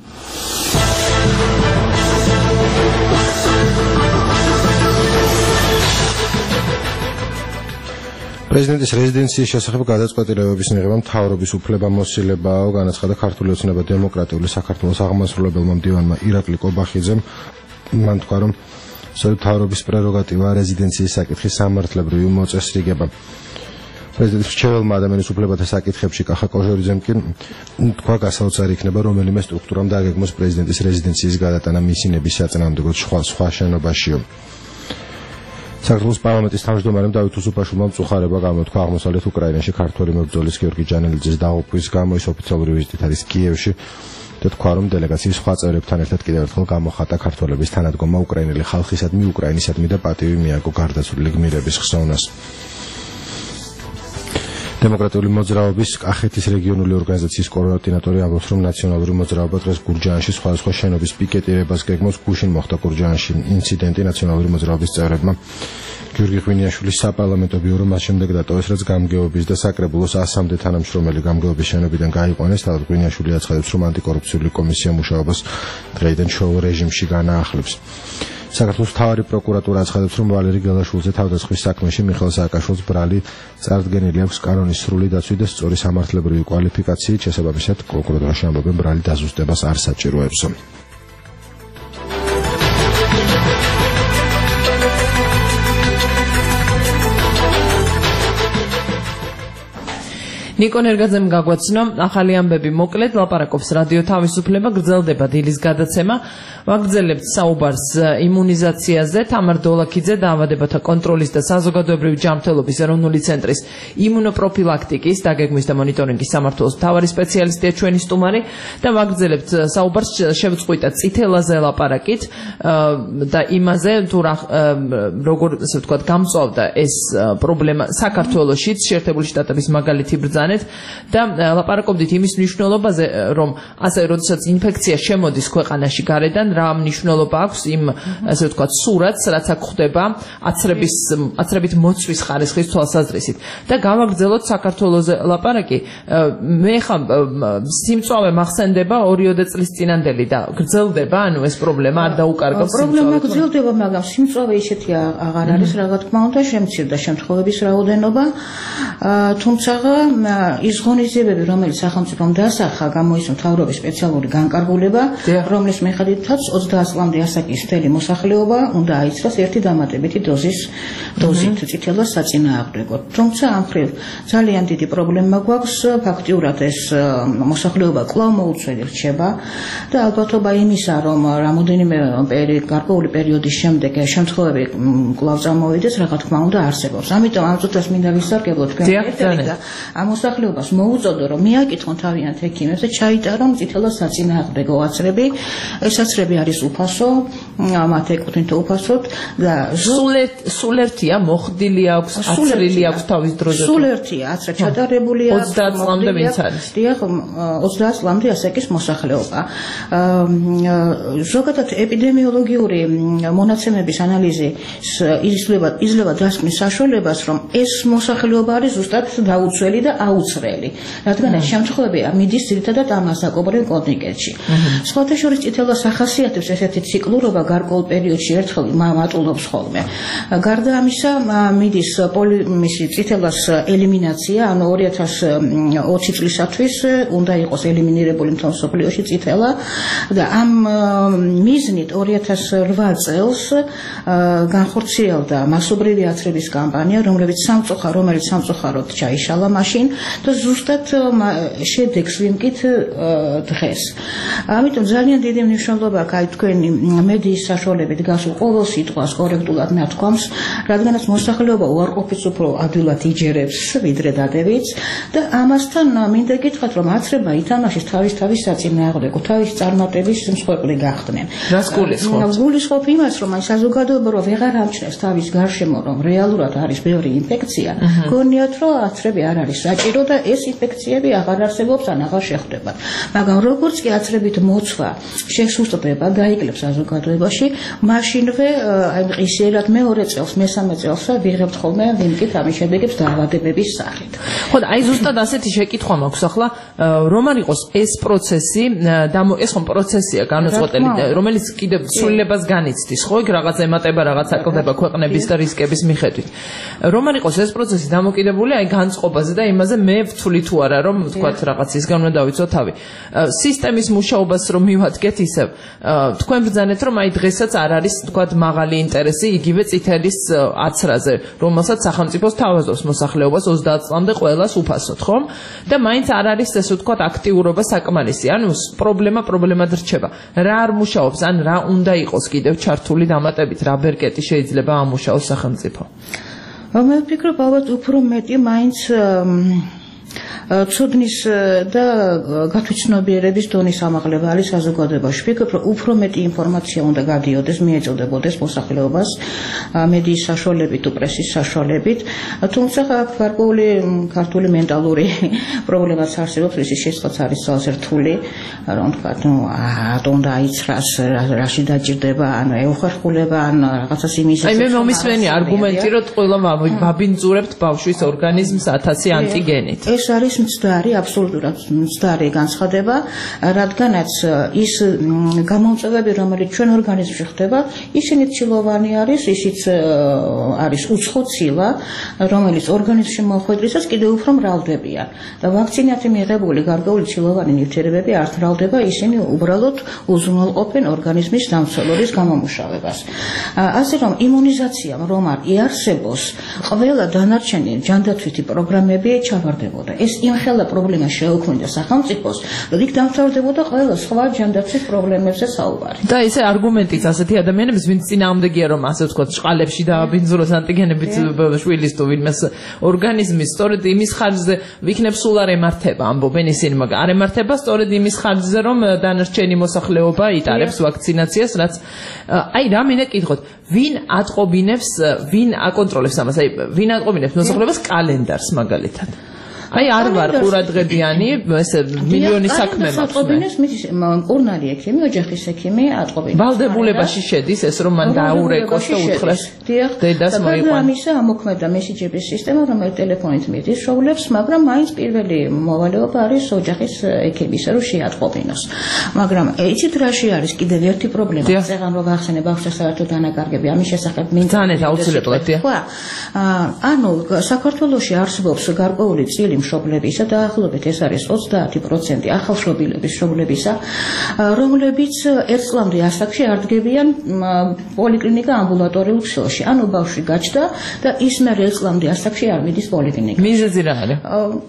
პრეზიდენტის რეზიდენციის შესახებ გადაწყვეტილებების მიღება მთავრობის უფლებამოსილებაა, განაცხადა ქართული ოცნება დემოკრატიული საქართველოს აღმასრულებელმა მდივანმა ირაკლი კობახიძემ. მან თქვა, რომ მთავრობის პრეროგატივაა რეზიდენციის საკითხის სამართლებრივი მოწესრიგება. პრეზიდენტის მრჩეველმა ადამიანის უფლებათა საკითხებში კახა კოჟორიძემ კი თქვა, გასაოცარი იქნება რომელიმე სტრუქტურამ დაგეგმოს პრეზიდენტის რეზიდენციის გადატანა მისი ნების საწინააღმდეგოდ სხვა შენობაშიო. საქართველოს პარლამენტის თავმჯდომარემ დავით უსუფაშვილმა მწუხარება გამოთქვა აღმოსავლეთ უკრაინაში ქართველი მებრძოლის გიორგი ჯანელიძის დაღუპვის გამო. ის ოფიციალური ვიზიტით არის კიევში და თქვა, რომ დელეგაციის სხვა წევრებთან ერთად კიდევ ერთხელ გამოხატა ქართველების თანადგომა უკრაინელი ხალხისადმი, უკრაინისადმი და პატივი მიაგო გარდაცვლილი გმირების ხსოვნას. დემოკრატიული მოძრაობის კახეთის რეგიონული ორგანიზაციის კოორდინატორი ამბობს, რომ ნაციონალური მოძრაობა დღეს გურჯაანში სხვადასხვა შენობის პიკეტირებას გეგმავს. გუშინ მოხდა გურჯაანში ინციდენტი, ნაციონალური მოძრაობის წევრებმა გიორგი ღვინიაშვილის საპარლამენტო ბიურო მას შემდეგ დატოვეს, რაც გამგეობის და საკრებულოს 100-მდე თანამშრომელი გამგეობის შენობიდან გაიყვანეს. თავად ღვინიაშვილი აცხადებს, რომ ანტიკორუფციული კომისია მუშაობას დღეიდან შოუ რეჟიმში განაახლებს. საქართველოს მთავარი პროკურატურა აცხადებს, რომ ვალერი გელაშვილზე თავდასხმის საქმეში მიხეილ სააკაშვილს ბრალი წარდგენილი აქვს კანონის სრული დაცვით და სწორი სამართლებრივი კვალიფიკაციით. შესაბამისად, პროკურატურაში ამბობენ, ბრალი დაზუსტებას არ საჭიროებს. ნიკო ნერგაძემ გაგვაცნო ახალი ამბები მოკლედ ლაპარაკობს რადიო თავისუფლება, გრძელდება დილის გადაცემა. ვაგრძელებთ საუბარს იმუნიზაციაზე. თამარ დოლაქიძე დაავადებათა კონტროლის და საზოგადოებრივი ჯანმრთელობის ეროვნული ცენტრის იმუნოპროფილაქტიკის დაგეგმვის და მონიტორინგის სამმართველოს მთავარი სპეციალისტია ჩვენი სტუმარი და ვაგრძელებთ საუბარს შევწყვიტა წითელაზე ლაპარაკით და იმაზე თუ როგორ ასე ვთქვათ გამწვავდა ეს პრობლემა საქართველოშიც შეერთებული შტატების მაგალითი ბრძანეთ და ლაპარაკობდით იმის მნიშვნელობაზე, რომ ასე როდესაც ინფექცია შემოდის ქვეყანაში გარედან, რა მნიშვნელობა აქვს იმ ასე ვთქვათ სურათს, რაც აქ ხდება აცრებით მოწვის ხარისხის თვალსაზრისით. და გავაგრძელოთ საქართველოზე ლაპარაკი. მე ხა სიმწვავე მახსენდება 2 წლის წინანდელი და გრძელდება, ანუ ეს პრობლემა არ დაუკარგავს სიმწვავეს. პრობლემა გრძელდება, მაგრამ სიმწვავე ისეთი აღარ არის, რა თქმა უნდა, შემცირდა შემთხვევების რაოდენობა. თუმცა ის ღონისძიებები, რომელიც სახელმწიფომ დასახა, გამოისვა მთავრობის სპეციალური განკარგულება, რომლის მიხედვითაც 20 წლამდე ასაკის მთელი მოსახლეობა უნდა აიცროს ერთი დამატებითი დოზით წითელას საწინააღმდეგოდ. თუმცა ამ მხრივ ძალიან დიდი პრობლემა გვაქვს, ფაქტიურად ეს მოსახლეობა კვლავ მოუწველი რჩება და ალბათობა იმისა, რომ რამოდენიმე გარკვეული პერიოდის შემდეგ შემთხვევები კვლავ წამოვიდეს, რა თქმა უნდა არსებობს. ამიტომ ამ წუთას მინდა ვისარგებლო თქვენ ერთად და მოსახლეობას მოუწოდო რომ მიაკითხონ თავიანთ ექიმებს და ჩაიტარონ წითელი საწინააღმდეგო აცრები. ეს აცრები არის უფასო, მათ ეკუთვნით უფასოდ და სულ ერთია მოხდილი აქვს, აცრილი აქვს თავის დროზე. სულ ერთია აცრა ჩატარებულია 30 წლამდე ვინც არის. დიახ, 30 წლამდე ასაკის მოსახლეობა. ზოგადად ეპიდემიოლოგიური მონაცემების ანალიზი იძლევა დასკვნის საშუალებას, რომ ეს მოსახლეობა არის ზუსტად დაუცველი და აუცრელი, რადგან ეს შემთხვევებია მიდის ძირითადად ამ ასაკობრივ კონტინგენტში. სხვათა შორის წითელას ახასიათებს ესეთი ციკლურობა გარკვეულ პერიოდში ერთხელ მატულობს ხოლმე. გარდა ამისა, მიდის მისი წითელას ელიმინაცია, ანუ 2020 წლისათვის უნდა იყოს ელიმინირებული მთელ მსოფლიოში წითელა და ამ მიზნით 2008 წელს განხორციელდა მასობრივი აცრების კამპანია, რომელიც სამწუხაროდ ჩაიშალა მაშინ და ზუსტად შედეგს ვიმკით დღეს. ამიტომ ძალიან დიდი მნიშვნელობა აქვს აი თქვენი მედიის საშუალებით გასულ ყოველ სიტყვას კორექტულად ნათქვამს, რადგანაც მოსახლეობა უარყოფით უფრო ადვილად იჯერებს ვიდრე დადებიც და ამასთან მინდა გითხრათ, რომ აცრება ითამაშეს თავის საწინააღმდეგო, თავის წარმატების მსხვერპლი გახდნენ. რას გულისხმობთ? გულისხმობ იმას, რომ აი საზოგადოება რომ ვეღარ ამჩნევს თავის გარშემო, რომ რეალურად არის ბევრი ინფექცია, გონიათ, რომ აცრები არ არის საჭირო და ეს ინფექციები აღარ არსებობს ან აღარ შეხვდება. მაგრამ როგორც კი აცრებით მოცვა შესუსტდება, გაიკლებს საზოგადოებაში, მაშინვე აი მყისიერად მეორე წელს, მესამე წელსა ვიღებთ ხოლმე ვიმკით ამის შედეგებს დაავადებების სახით. ხო, აი ზუსტად ასეთი შეკითხვა მაქვს ახლა, რომ არ იყოს ეს პროცესი, ეს ხომ პროცესია განუწყვეტელი, რომელიც კიდევ სრულებას განიცდის, ხო, იქ რაღაც ემატება, რაღაც აკლდება ქვეყნების და რისკების მიხედვით. რომ არ იყოს ეს პროცესი დამოკიდებული აი განწყობაზე და იმაზე მე ვთვლი თუ არა, რომ თქვათ რაღაცისგან უნდა დავიცვა თავი. სისტემის მუშაობას რომ მივადგეთ ისევ, თქვენ ბრძანეთ, რომ აი დღესაც არ არის თქვათ მაღალი ინტერესი იგივე წითელის აცრაზე, რომელსაც სახელმწიფო სთავაზობს მოსახლეობას 30 წლამდე ყველას უფასოდ, ხო? და მაინც არ არის ესე ვთქვათ აქტიურობა საკმარისი. ანუ პრობლემად რჩება. რა არ მუშაობს, ან რა უნდა იყოს კიდევ ჩართული დამატებით, რა ბერკეტი შეიძლება ამუშაოს სახელმწიფო? მე ვფიქრობ, ალბათ უფრო მეტი მაინც ცოდნის და გათვითცნობიერების დონის ამაღლება არის საზოგადოებაში. ვფიქრობ, რომ უფრო მეტი ინფორმაცია უნდა გადიოდეს, მიეწოდებოდეს მოსახლეობას მედიის საშუალებით, პრესის საშუალებით. თუმცა გარკვეული ქართული მენტალური პრობლემაც არსებობს, რის შესაძლოა არის ძალზე რთული, რომ თქვა, რატომ დაიცრას, რაში დაჭირდება, ან ეუხერხულება, ან რაღაცას იმის. აი მე მომისმენი არგუმენტი, რომ ყველა ვაბინძურებთ ბავშვის ორგანიზმს 1000 ანტიგენით. ეს არის მცდარი, აბსოლუტურად მცდარი განცხადება, რადგანაც ის გამომწვევები, რომელიც ჩვენ ორგანიზმში ხდება, ისინი ცილოვანი არის, ისიც არის უცხო ცილა, რომელიც ორგანიზმში მოხვედრისას კიდევ უფრო მრავლდებიან. და ვაქცინათი მიღებული გარკვეული ცილოვანი ნივთიერებები არ მრავლდება, ისინი უბრალოდ უზრუნველყოფენ ორგანიზმის დამცველობის გამომუშავებას. ასე რომ იმუნიზაციამ რომ არ იარსებოს, ყველა დანარჩენი ჯანდაცვითი პროგრამები ჩავარდებოდა. ეს იმხელა პრობლემა შეუქმნიდა სახელმწიფოს, რომ იქ დამთავრდებოდა ყველა სხვა ჯანდაცვის პრობლემებზე საუბარი. და ესე არგუმენტიც ასეთი ადამიანების, ვინც წინააღმდეგია, რომ ასე ვთქვათ, შყალებში დააბინძუროს ანტიგენებით შვილის თუ ვინმეს ორგანიზმის, სწორედ იმის ხარჯზე ვიქნებ სულ არ ემართება, ამბობენ ისინი, მაგრამ არ ემართება სწორედ იმის ხარჯზე, რომ დანარჩენი მოსახლეობა იტარებს ვაქცინაციას, რაც აი რა მინდა კითხოთ, ვინ ატყობინებს, ვინ აკონტროლებს ამას, აი ვინ ატყობინებს მოსახლეობას კალენდარს მაგალითად. აი არ ვარ ყურადღებიანი, ესე მილიონი საქმე მაქვს. ატყობინებს მის მკურნალი ექიმი, ოჯახის ექიმი ატყობინებს. ვალდებულებაში შედის ეს, რომ მან დაურეკოს და უთხრეს დედას მოიყვანა. ამისა ამოქმედა მესიჯების სისტემა, რომელიც ტელეფონით მიდის შოულებს, მაგრამ მაინც პირველი მოვალეობა არის ოჯახის ექიმისა, რომ შეატყობინოს. მაგრამ იცით რაში არის კიდევ ერთი პრობლემა, წეგან რომ ახსენე ბავშვთა საერთო დანაკარგები, ამის შესახებ მინდა ძალიან აუცილებლად. ანუ საქართველოში არსებობს გარკვეული წილი მშობლებისა და ახლობით ეს არის 30% ახალშობილების მშობლებისა, რომლებიც ერთ წლამდე ასაკში არ დგებიან პოლიკლინიკა ამბულატორიულ ქსელში. ანუ ბავშვი გაჩნდა და ის მე ერთ წლამდე ასაკში არ მიდის პოლიკლინიკაში. მიზეზი რა არის?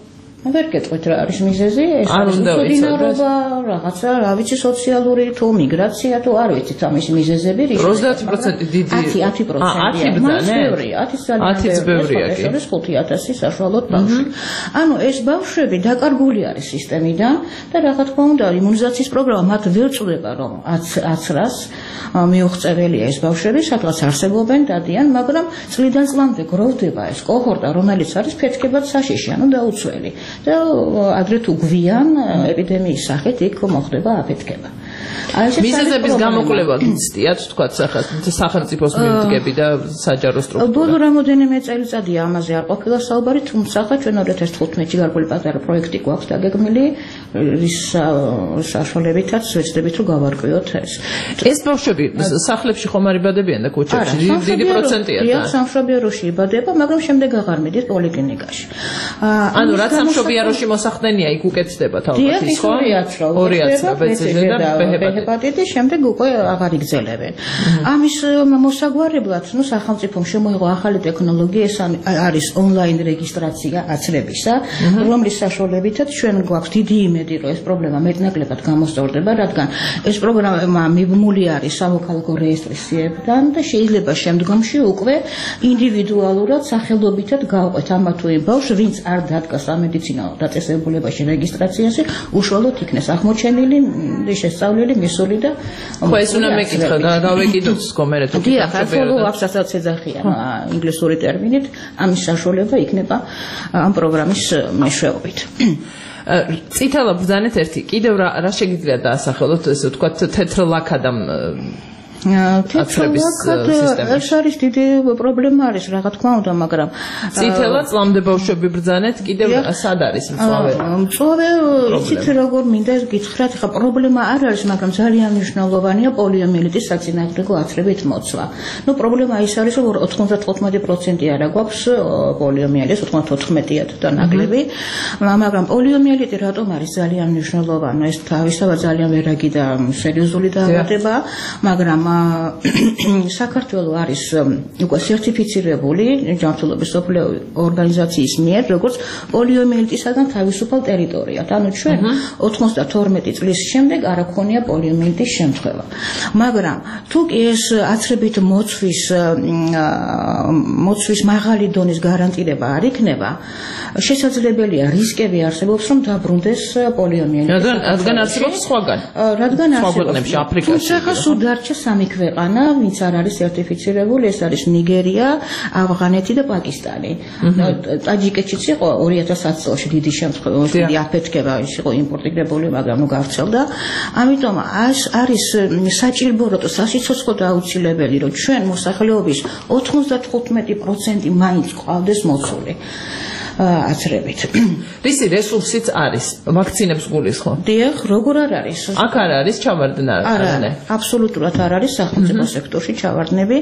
ვერ გეტყვით რა არის მიზეზი, ეს არის უწოდინარობა, რაღაცა, რა ვიცი, სოციალური თუ მიგრაცია თუ არ ვიცით ამის მიზეზები. 30% დიდი 10%-ია. მას ბევრია, 10 ბევრია. ეს არის 5000 საშუალოდ ბავშვი. ანუ ეს ბავშვები დაკარგული არის სისტემიდან და რა თქმა უნდა, იმუნიზაციის პროგრამა მათ ვერ წვდება, რომ 10-10-ს მიუღწეველია ეს ბავშვები, სადღაც არსებობენ, დადიან, მაგრამ წლიდან წლამდე გროვდება ეს კოჰორტა, რომელიც არის ფეთქებად საშიში, ანუ დაუცველი. და ადრე თუ გვიან ეპიდემიის სახით იქ მოხდება აფეთქება. მიზეზების გამოკვლევა გიცდიათ, თქვა სახელმწიფოს მიდგები და საჯარო სტრუქტურა. ბოლო რამოდენიმე წელიწადია ამაზე არ ყოფილა საუბარი, თუმცა ჩვენ 2015-ში გარკვეული პატარა პროექტი გვაქვს დაგეგმილი, რის საშუალებითაც ვეცდებით რომ გავარკვიოთ ეს. ეს ბავშვები სახლებში ხომ არ იბადებიან და ქუჩებში? დიდი პროცენტია და. სამშობიაროში იბადება, მაგრამ შემდეგ აღარ მიდის პოლიკლინიკაში. ანუ რაც სამშობიაროში მოსახდენია, იქ უკეთდება თავის ხო? 2-აც ბეწეზე და ჰეპატიტი, შემდეგ უკვე აღარ იგრძელებენ. ამის მოსაგვარებლად, სახელმწიფომ შემოიღო ახალი ტექნოლოგია, ეს არის ონლაინ რეგისტრაცია აცრებისა, რომლის საშუალებითაც ჩვენ გვაქვს დიდი იმედი, რომ ეს პრობლემა მეტნაკლებად გამოსწორდება, რადგან ეს პროგრამა მიბმული არის სამოქალაქო რეესტრისიებთან და შეიძლება შემდგომში უკვე ინდივიდუალურად სახელობითად გავყვეთ ამა თუ იმ ბავშვს, ვინც არ დადგა სამედიცინო დაწესებულებაში რეგისტრაციაში, უშუალოდ იქნეს აღმოჩენილი, შესწავლილი, მისული და ხო ეს უნდა მეკითხა და გავეკიდოთ სკომერეთ უკვე follow-up სასაც ეძახიან ინგლისური ტერმინით, ამის საშუალება იქნება ამ პროგრამის მეშვეობით. წითელა ბრძანეთ ერთი, კიდევ რა შეგიძლიათ დაასახელოთ, ესე ვთქვათ, თეთრ ლაქადამ თეთრლაქად ეს არის დიდი პრობლემა არის რა თქმა უნდა, მაგრამ წითელა წლამდე ბავშვები ბრძანეთ, კიდევ სად არის მწვავე? მწვავე იცით როგორ მინდა გითხრათ, ხა პრობლემა არ არის, მაგრამ ძალიან მნიშვნელოვანია პოლიომიელიტის საწინააღმდეგო აცრებით მოცვა. ნუ პრობლემა ის არის, რომ 95% არა გვაქვს პოლიომიელიტის, 94-ია და ნაკლები, მაგრამ პოლიომიელიტი რატომ არის ძალიან მნიშვნელოვანი? ეს თავისთავად ძალიან ვერაგი და სერიოზული დაავადება, მაგრამ საქართველო არის უკვე სერტიფიცირებული ჯანმრთელობის მსოფლიო ორგანიზაციის მიერ, როგორც პოლიომიელიტისაგან თავისუფალ ტერიტორიად. ანუ ჩვენ 92 წლის შემდეგ არ აქვს პოლიომიელიტის შემთხვევა. მაგრამ თუ კი ეს აცრებით მოცვის მაღალი დონის გარანტირება არ იქნება, შესაძლებელია რისკები არსებობს, რომ დაბრუნდეს პოლიომიელიტი. რადგან არსებობს სხვაგან. რადგან არსებობს აფრიკაში. თუმცა სულ დარჩა სამი ქვეყანა, ვინც არ არის სერტიფიცირებული, ეს არის ნიგერია, ავღანეთი და პაკისტანი. ტაჯიკეთშიც იყო 2010 წელს დიდი შემთხვევა, დიდი აფეთქება იყო იმპორტირებული, მაგრამ ნუ გავრცელდა. ამიტომ არის საჭირო და სასიცოცხლო და აუცილებელი, რომ ჩვენ მოსახლეობის 95% მაინც ყავდეს მოცული. აცრებით. რისი რესურსიც არის? ვაქცინებს გულისხმობ? დიახ, როგორ არ არის? აქ არ არის ჩავარდნა? არა, აბსოლუტურად არ არის სახელმწიფო სექტორში ჩავარდნები.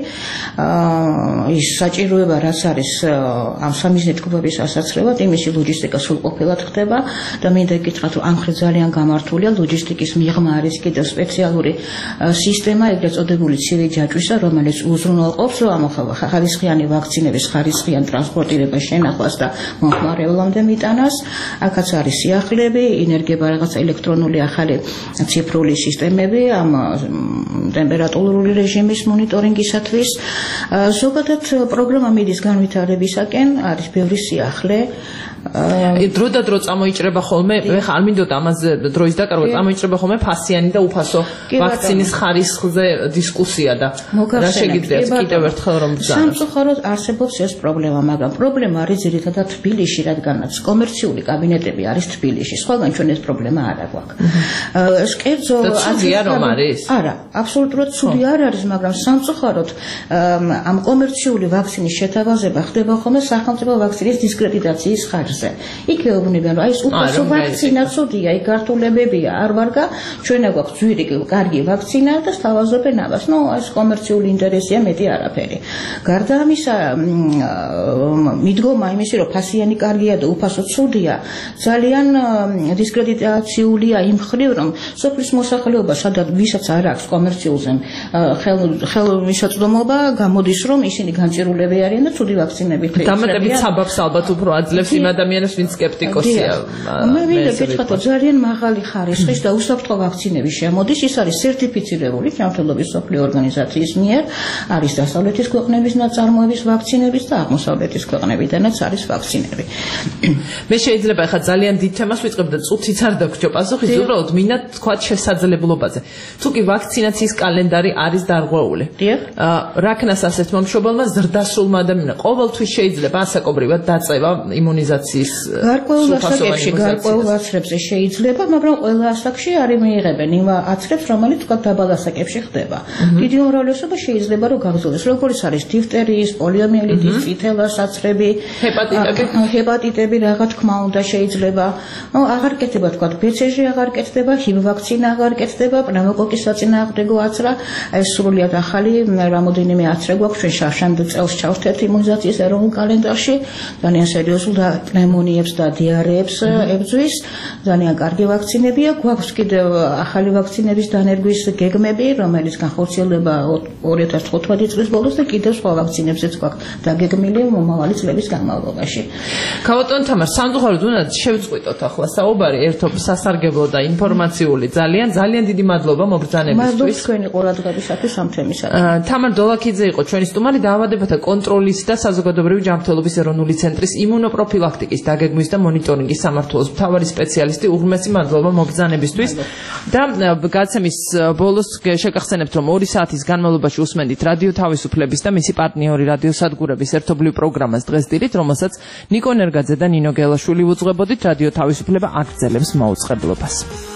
ის საჭიროება რაც არის ამ სამიზნე ჯგუფების ასაცრელად, იმისი ლოჯისტიკა სრულყოფილად ხდება და მინდა გითხრათ, რომ ამ ხრი ძალიან გამართულია ლოჯისტიკის მიღმა არის კიდევ სპეციალური სისტემა, ეგრეთ წოდებული ცივი ჯაჭვისა, რომელიც უზრუნველყოფს ამ ხარისხიანი ვაქცინების ხარისხიან ტრანსპორტირებას, შენახვას და მომხმარებლამდე მიტანას. აქაც არის სიახლეები, ინერგება რაღაცა ელექტრონული ახალი ციფრული სისტემები ამ ტემპერატურული რეჟიმის მონიტორინგისათვის. ზოგადად პროგრამა მიდის განვითარებისაკენ, არის ბევრი სიახლე. დრო და დრო წამოიჭრება ხოლმე, ეხლა არ მინდოდა ამაზე დროის დაკარგვა, წამოიჭრება ხოლმე ფასიანი და უფასო ვაქცინის ხარისხზე დისკუსია და რა შეგიძლიათ კიდევ ერთხელ რომ ბრძანოთ. სამწუხაროდ არსებობს ეს პრობლემა, მაგრამ პრობლემა არის ძირითადად თბილისში, რადგანაც კომერციული კაბინეტები არის თბილისში. სხვაგან ჩვენ ეს პრობლემა არ აქვს. ეს კერძო აზია რომ არის? არა, აბსოლუტურად ცუდი არ არის, მაგრამ სამწუხაროდ ამ კომერციული ვაქცინის შეთავაზება ხდება ხოლმე სახელმწიფო ვაქცინის დისკრედიტაციის ხარჯზე. იქ ეუბნებიან, რომ აი ეს უფასო ვაქცინა ცუდია, იქ გართულებებია, არ ვარგა, ჩვენ აგვაქვს ძვირი კარგი ვაქცინა და სთავაზობენ ამას. ნუ ეს კომერციული ინტერესია, მეტი არაფერი. გარდა ამისა, მიდგომა იმისი, რომ ფასიანი კარგია და უფასო ცუდია, ძალიან დისკრედიტაციულია იმ მხრივ, რომ სოფლის მოსახლეობა, სადაც ვისაც არ აქვს კომერციულზე ხელმისაწვდომობა, გამოდის, რომ ისინი განწირულები არიან და ცუდი ვაქცინებით დამატებით საბაბს ალბათ უფრო აძლევს იმ ადამიანს, ადამიანებს ვინც სკეპტიკოსია. მე მინდა გითხრათ, რომ ძალიან მაღალი ხარისხის და უსაფრთხო ვაქცინები შემოდის. ის არის სერტიფიცირებული ჯანმრთელობის მსოფლიო ორგანიზაციის მიერ, არის დასავლეთის ქვეყნების ნაწარმოების ვაქცინების და აღმოსავლეთის ქვეყნებიდანაც არის ვაქცინები. მე შეიძლება ახლა ძალიან დიდ თემას ვიწყებ და წუთიც არ დაგვრჩა პასუხის, უბრალოდ მინდა თქვა შესაძლებლობაზე. თუ კი ვაქცინაციის კალენდარი არის დარღვეული. რაკნას ასეთმა მშობელმა ზრდასრულმა ადამიანმა ყოველთვის შეიძლება ასაკობრივად დაწევა იმუნიზაციის გარკვეულ ასაკებში, გარკვეულ აცრებზე შეიძლება, მაგრამ ყველა ასაკში არის მიიღებენ იმ აცრებს, რომელიც თქვა დაბალ ასაკებში ხდება. დიდი უმრავლესობა შეიძლება რომ გაგრძელდეს, როგორც არის დიფტერიის, პოლიომიელიტის, წითელას აცრები, ჰეპატიტები, რა თქმა უნდა შეიძლება. აღარ კეთდება თქვა BCG აღარ კეთდება, HIV ვაქცინა აღარ კეთდება, პნევმოკოკის საწინააღმდეგო აცრა, ეს სრულიად ახალი რამოდენიმე აცრა გვაქვს ჩვენ შარშან წელს ჩავშთეთ იმუნიზაციის ეროვნულ კალენდარში, ძალიან სერიოზულ და პნევმონიებს და დიარეებს ებრძვის, ძალიან კარგი ვაქცინებია, გვაქვს კიდევ ახალი ვაქცინების დანერგვის გეგმები, რომელიც განხორციელდება 2015 წლის ბოლოს და კიდევ სხვა ვაქცინებზეც გვაქვს დაგეგმილი მომავალი წლების განმავლობაში. ქავატონ თამარ, სამწუხაროდ უნდა შევწყვიტოთ ახლა საუბარი ერთობ სასარგებლო და ინფორმაციული ძალიან დიდი მადლობა მობრძანებისთვის. მადლობა თქვენი ყურადღებისათვის ამ თემისათვის. თამარ დოლაქიძე იყო ჩვენი სტუმარი, დაავადებათა კონტროლის და საზოგადოებრივი ჯანმრთელობის ეროვნული ცენტრის იმუნოპროფილაქტიკის დაგეგმვის და მონიტორინგის სამმართველოს მთავარი სპეციალისტი. უღრმესი მადლობა მობრძანებისთვის. და გაცემის ბოლოს შეგახსენებთ, რომ 2 საათის განმავლობაში უსმენდით რადიო თავისუფლების და მისი პარტნიორი რადიოსადგურების ერთობლივ პროგრამას დღეს დილით, რომელსაც ნიკო ნერგაძე და ნინო გელაშვილი უძღვებოდით. რადიო თავისუფლება აგრძელებს მაუწყებლობას.